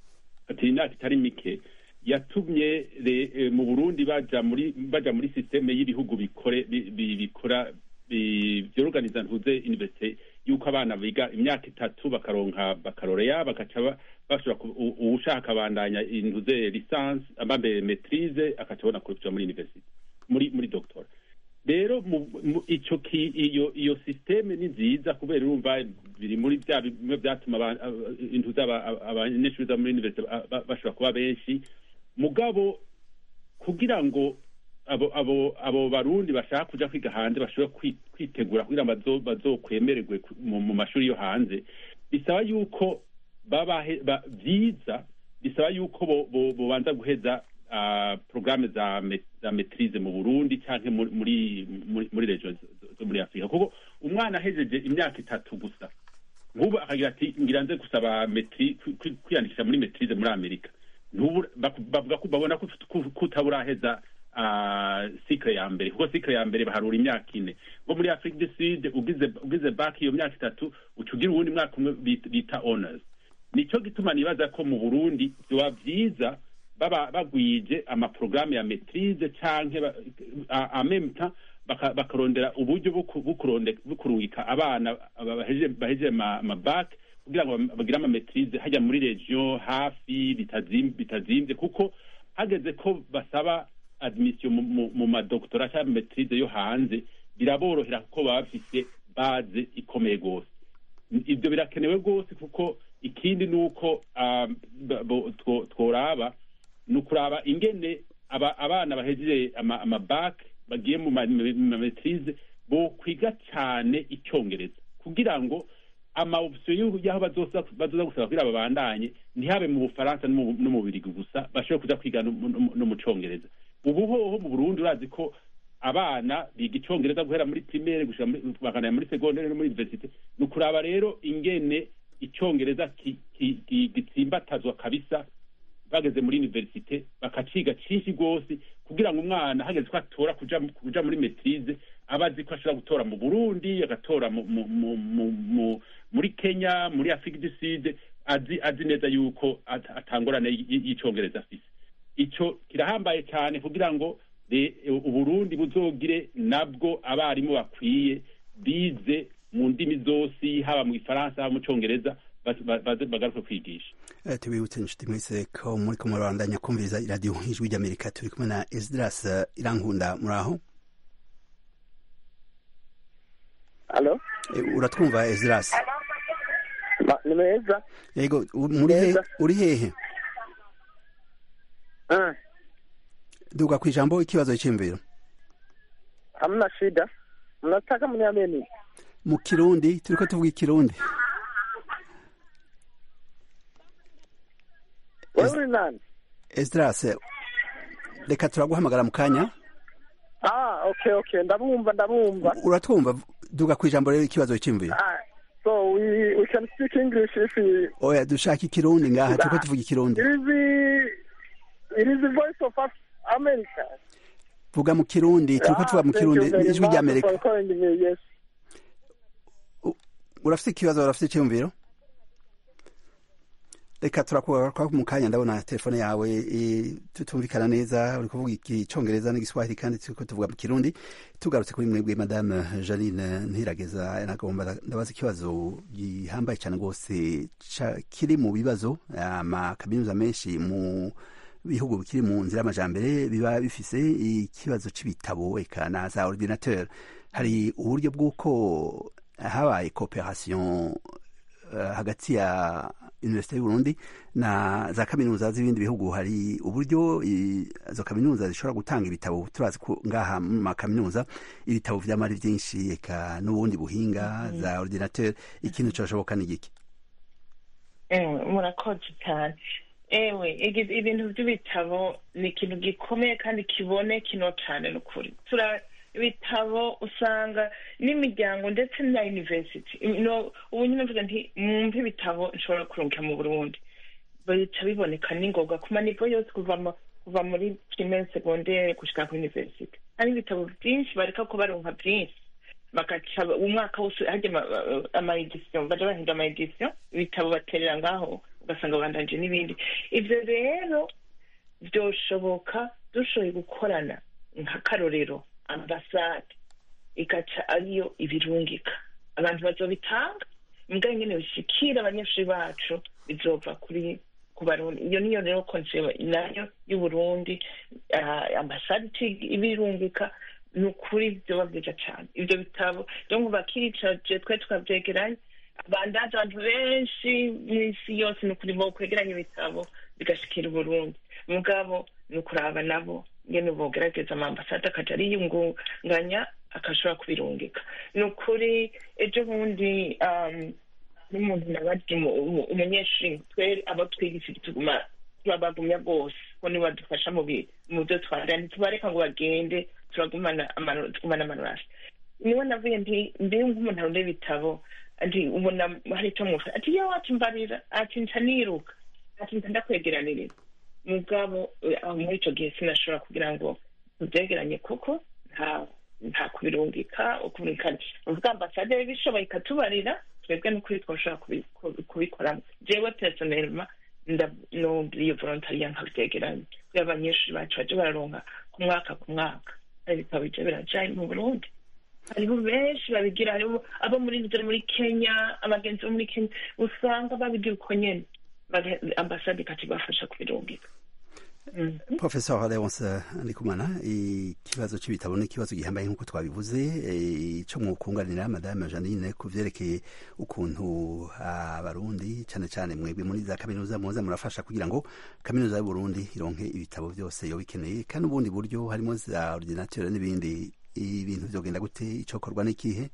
ati imyaka itari mike yatumye e, mu Burundi baja muri baja muri systeme y'ibihugu bikore bikora byorganiza ntuze universite yuko abana biga imyaka itatu bakaronka bakaroreya bakaca bashobora ushaka bandanya intuze licence ambabe maîtrise akacabona kurukira muri university muri muri doctor rero ico ki iyo iyo systeme ni nziza kubera urumva biri muri bya bimwe byatuma intuze abanyeshuri muri university bashobora kuba benshi mugabo kugira ngo abo abo abo barundi bashaka kuja kwiga hanze bashobora kwitegura kugira bazo bazokwemererwe mu mashuri yo hanze bisaba yuko baba byiza bisaba yuko bo bobanza guheza programme za za maîtrise mu Burundi canke muri muri region zo muri Afrika kuko umwana ahejeje imyaka itatu gusa nk'ubu akagira ati ngiranze gusaba maîtrise kwiyandikisha muri maîtrise muri Amerika bavuga ko babona ko kutabura uh, cycle ya mbere kuko cycle ya mbere baharura imyaka ine ngo muri Afrique du Sud ugize ugize back iyo myaka itatu ucugira uwundi mwaka umwe bita honors nico gituma nibaza ko mu Burundi byo byiza baba bagwije ama programme ya maîtrise canke en même temps bakarondera uburyo bukurungika abana baheje baheje ma back kugira ngo bagira ama maîtrise hajya muri region hafi bitazimbe bitazimbe kuko hageze ko basaba admission mu ma doctorat cyangwa maîtrise yo hanze biraborohera kuko bafite base ikomeye gose ibyo birakenewe gose kuko ikindi nuko tworaba nukuraba ingene abana bahejeje ama, ama bac bagiye mu maîtrise bo kwiga cyane icyongereza kugira ngo ama option yaho bazoza bazoza gusaba kugira babandanye ntihabe mu Bufaransa no mu Birigi gusa bashobora kuja kwiga no mu Congereza ubu ho mu Burundi urazi ko abana biga icyongereza guhera muri primaire gushika bakana muri secondaire no muri university nukuraba rero ingene icyongereza gitsimbatazwa kabisa bageze muri universite bakaciga cyinshi rwose kugira ngo umwana hageze ko atora kuja kuja muri maîtrise abazi ko ashobora gutora mu Burundi agatora mu, mu, mu, mu, muri Kenya muri Afrique du Sud azi azi neza yuko at, atangorane y'icongereza afise. Ico kirahambaye cyane kugira ngo Uburundi buzogire nabwo abarimu bakwiye bize mu ndimi zose haba mu Gifaransa haba mu Congereza bagaruka kwigisha. Tubibutse inshuti mwese ko muri ko murabandanya kumviriza iradiyo Ijwi ry'Amerika. Turi kumwe na Esdras Irankunda. Muraho? Allo? Uratwumva Esdras? Ni meza. Yego, muri he uri hehe? Ah. Duga kwijambo ikibazo cy'imviro. Hamna shida. Mnataka mniamini? Mu Kirundi turiko tuvuga Ikirundi. Wewe nani? Esdras. Reka turaguhamagara mu kanya. Ah, okay okay, ndabumva ndabumva. Uratwumva duga kwijambo rero ikibazo cy'imviro. Ah, so we we can speak English if we Oya dushaka Ikirundi ngaha turiko tuvuga Ikirundi. It is the it is the voice of America. Vuga mu Kirundi turiko tuvuga mu Kirundi Ijwi ry'Amerika. Yes. Urafite ikibazo urafite cy'imviro? Reka turakuba kwa mu kanya ndabona telefone yawe tutumvikana neza uri kuvuga Icyongereza n'Igiswahili kandi turiko tuvuga mu Kirundi. Tugarutse kuri mwebwe Madame Janine Ntirageza nagomba ndabaza ikibazo gihambaye cyane gose kiri mu bibazo ama kaminuza menshi mu bihugu bikiri mu nzira y'amajambere biba bifise ikibazo c'ibitabo eka na za ordinateur. Hari uburyo bw'uko habaye coopération uh, hagati ya Université y'u Burundi na za kaminuza z'ibindi bihugu. Hari uburyo izo kaminuza zishobora gutanga ibitabo turazi ko ngaha mu makaminuza ibitabo vy'amari vyinshi eka n'ubundi buhinga mm. za ordinateur ikintu cyashoboka ni giki? Eh murakoze cyane. Ewe ibintu by'ibitabo ni ikintu gikomeye kandi kibone kino cyane n'ukuri. Tura ibitabo usanga n'imiryango ndetse na university no ubu nyine mvuga nti mwumve ibitabo nshobora kurunka mu Burundi bica biboneka n'ingoga kuma nivo yose kuva kuva muri primaire secondaire gushika ku university. Hari ibitabo byinshi bareka ko baronka byinshi bakaca umwaka wose hajye ama edition baje bahinda ama edition ibitabo baterera ngaho ugasanga bandanje n'ibindi. Ivyo rero byoshoboka dushoboye gukorana nka karorero ambasade ikaca ariyo ibirungika abantu bazobitanga mbwa nyene bishikira abanyeshuri bacu bizova kuri ku Barundi. Iyo niyo rero concept inayo y'u Burundi uh, ambasade ibirungika nukuri byo bavija cyane ivyo bitabo ryo ngo bakicaje twe twavyegeranye abandaje abantu benshi n'isi yose nukuri bo kwegeranya ibitabo bigashikira Burundi. Mugabo nukuraba nabo ngene bogerageza amambasade akaja ariyungunganya akashobora kubirungika. Nukuri ejo bundi um, n'umuntu nabaje umunyeshuri twe abo twigishije tuguma turabagumya bose ko ni badufasha mu mu byo twarandi tubareka ngo bagende turagumana amanota tugumana amanota. Niwe navuye ndi ndi nk'umuntu arunde bitabo ati ubona hari cyo mufa ati yo atimbarira ati ntaniruka ati ndakwegeranira. Mugabo muri icyo gihe sinashobora kugira ngo tubyegeranye kuko nta nta kubirungika ukubirikana uvuga ambasade bishoboye ikatubarira twebwe n'ukuri twashobora kubikoramo. Jewe personnellement no iyo volontariat nkabyegeranye y'abanyeshuri bacu baje bararonka ku mwaka ku mwaka ibitabo bije birajaye mu Burundi. Hariho benshi babigira, hariho abo muri muri Kenya abagenzi bo muri Kenya usanga babigira uko nyene ambasade kati bafasha kubirungika. Mm. Professor Leonce Ndikumana, ikibazo c'ibitabo ni ikibazo gihambaye nk'uko twabivuze ico mu kunganira Madame Janine kuvyerekeye ukuntu abarundi cyane cyane mwebwe muri za kaminuza muza murafasha kugira ngo kaminuza y'u Burundi ironke ibitabo byose yo bikeneye kandi ubundi buryo harimo za ordinateur n'ibindi. Ibintu byogenda gute icokorwa n'ikihe?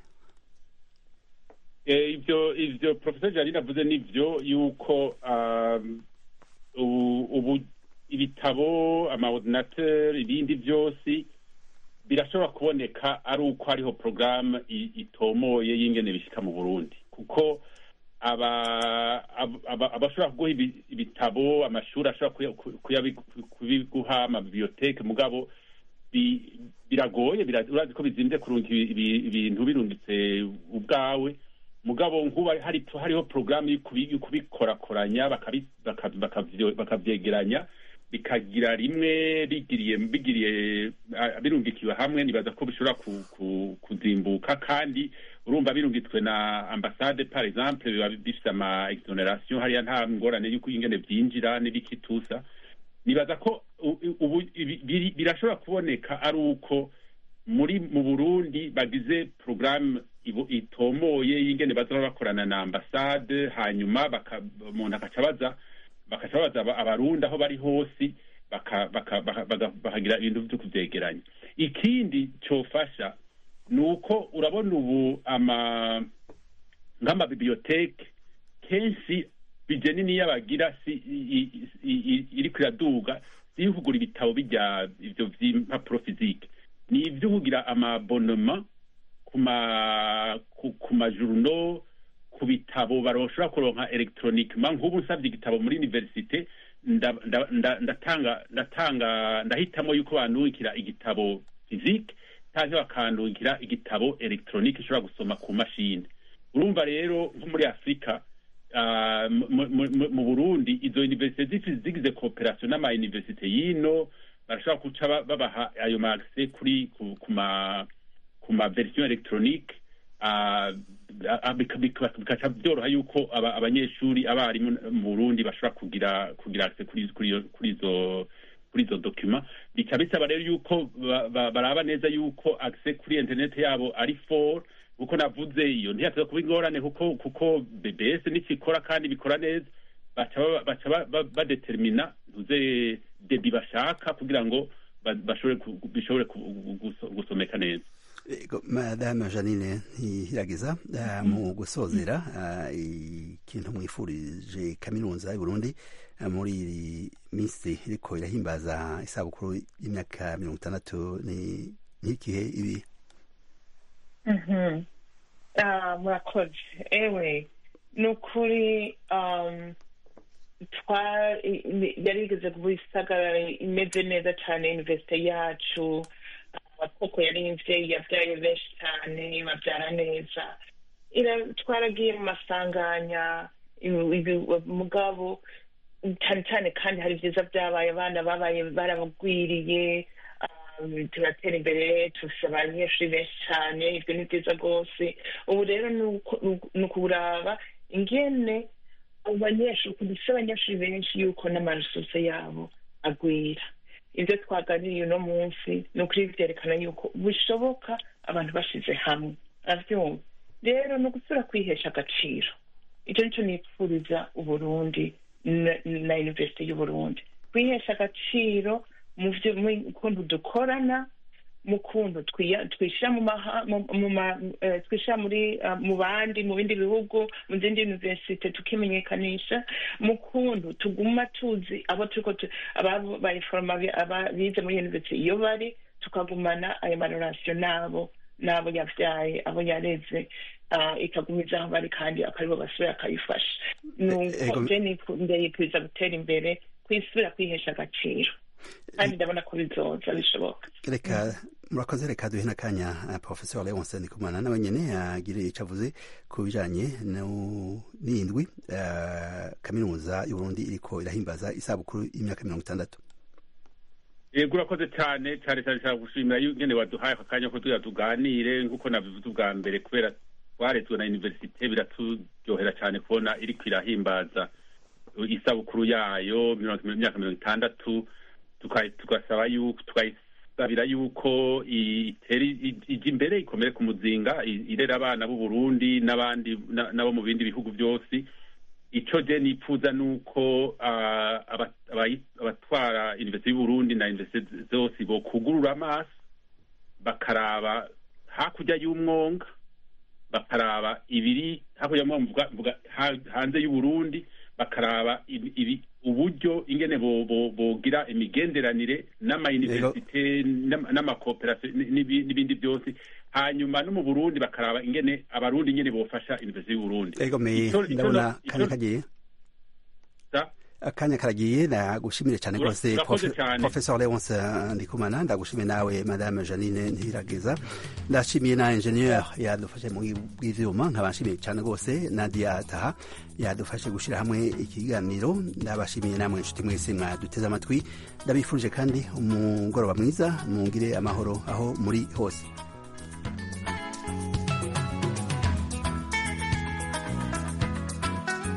Eh ivyo ivyo Professor Janine avuze nivyo yuko um, ubu ibitabo ama ordinateur ibindi byose birashobora kuboneka ari uko hariho programme itomoye y'ingene bishika mu Burundi kuko abashobora kuguha ibitabo, amashuri ashobora kubiguha, amabiblioteke, mugabo biragoye, urazi ko bizinze kurunga ibintu birunditse ubwawe, mugabo nkuba hariho porogaramu yo kubikorakoranya bakavyegeranya bikagira rimwe bigiriye bigiriye birungikiwe hamwe. Nibaza ko bishobora kuzimbuka, kandi urumva birungitswe na ambassade par exemple biba bifite ama exoneration, hariya nta ngorane y'uko ingene vyinjira n'ibikitusa. Nibaza ko ubu birashobora kuboneka ari uko muri mu Burundi bagize programme itomoye y'ingene baza bakorana na ambassade, hanyuma umuntu akacabaza bakacabaza abarundi aho bari hose bakagira ibintu vyo kuvyegeranya. Ikindi cofasha nuko urabona ubu ama ngama biblioteke kenshi bijeni ni yabagira si iri kuraduga si kugura ibitabo bijya ivyo vy'impapuro physique, ni ivyo kugira ama abonnement kuma kuma journaux, ku bitabo baroshobora kuronka electroniquement. Nk'ubu nsavye igitabo muri universite ndatanga ndatanga ndahitamo yuko banukira igitabo physique cyangwa bakandukira igitabo electronique ishobora gusoma ku mashini. Urumva rero nko muri Afrika, uh, mu Burundi izo universite zigize cooperation n'ama universite yino barashobora kuca babaha ayo ma accès kuri kuma kuma version electronique, uh, bikaca byoroha yuko abanyeshuri abari mu Burundi bashobora kugira kugira accès kuri kuri izo kuri izo document. Bica bisaba rero yuko baraba neza yuko accès kuri internet yabo ari for, uko navuze iyo ntiyatse kuba ingorane kuko kuko B B S nikikora kandi bikora neza, baca baca badetermina ntuze debi bashaka kugira ngo bashobore bishobore gusomeka neza. Madame Janine Ntihiragiza, mu gusozera ikintu mwifurije kaminuza y'u Burundi muri iri minsi iriko irahimbaza isabukuru y'imyaka mirongo itandatu ni n'ikihe ibi? Mhm. Ah, murakoze. Ewe nukuri um twa yarigeze kubisagara imeze neza cyane universite yacu, koko yari imvyeyi yavyaye benshi cyane bavyara neza. Ira twaragiye mu masanganya mugabo cyane cyane kandi hari vyiza vyabaye, abana babaye barabagwiriye, turatera imbere, tufise abanyeshuri benshi cyane, ibyo ni vyiza rwose. Ubu rero ni ukuraba ingene abanyeshuri kudufise abanyeshuri benshi yuko n'amaresurse yabo agwira. Ibyo twaganiriye uno munsi ni ukuri vyerekana yuko bishoboka abantu bashize hamwe, avyumva. Rero ni ugusubira kwihesha agaciro. Icyo nico nipfuriza Uburundi na Universite y'Uburundi, kwihesha agaciro mu kuntu dukorana, mu kuntu twishira mu twishira muri mu bandi mu bindi bihugu, mu zindi universite tukimenyekanisha, mu kuntu tuguma tuzi abo turiko abayiforoma abize muri universite iyo bari, tukagumana ayo marelation nabo nabo yavyaye abo yareze, ikagumiza aho bari kandi akaribo basubira akayifasha. Nuko je ndayipuriza gutera imbere, kwisubira kwihesha agaciro, kandi ndabona ko bizoza bishoboka. Reka murakoze, reka duhe n'akanya Professor Leonce Ndikumana nawe nyene agire ico avuze ku bijanye n'indwi kaminuza y'Uburundi iriko irahimbaza isabukuru y'imyaka mirongo itandatu. Yego urakoze cyane cyane cyane gushimira ingene waduhaye akanya ko tuganire, nkuko nabivuze ubwa mbere, kubera twarezwe na universite biraturyohera cyane kubona iriko irahimbaza isabukuru yayo imyaka mirongo itandatu. Tugasaba yuko tukayisabira yuko itera ije imbere, ikomere ku muzinga, irera abana b'u Burundi n'abandi nabo mu bindi bihugu byose. Ico je nipfuza nuko abatwara Universite y'u Burundi na universite zose bo kugurura amaso, bakaraba hakurya y'umwonga, bakaraba ibiri hakurya mvuga hanze y'u Burundi, bakaraba uburyo ingene bogira imigenderanire n'amayuniversite n'amakooperasiyo n'ibindi byose, hanyuma no mu Burundi bakaraba ingene abarundi ingene bofasha universite y'Uburundi. Ego me ndabona kanya kagiye akanya karagiye, ndagushimire cyane rwose Professeur Leonce Ndikumana, ndagushimiye nawe Madame Janine Ntirageza, ndashimiye na ingenieur yadufashe mu bw'ivyuma, nkabashimiye cyane rwose Nadia Taha yadufashe gushira hamwe ikiganiro, ndabashimiye namwe inshuti mwese mwaduteze amatwi, ndabifurije kandi umugoroba mwiza, mungire amahoro aho muri hose.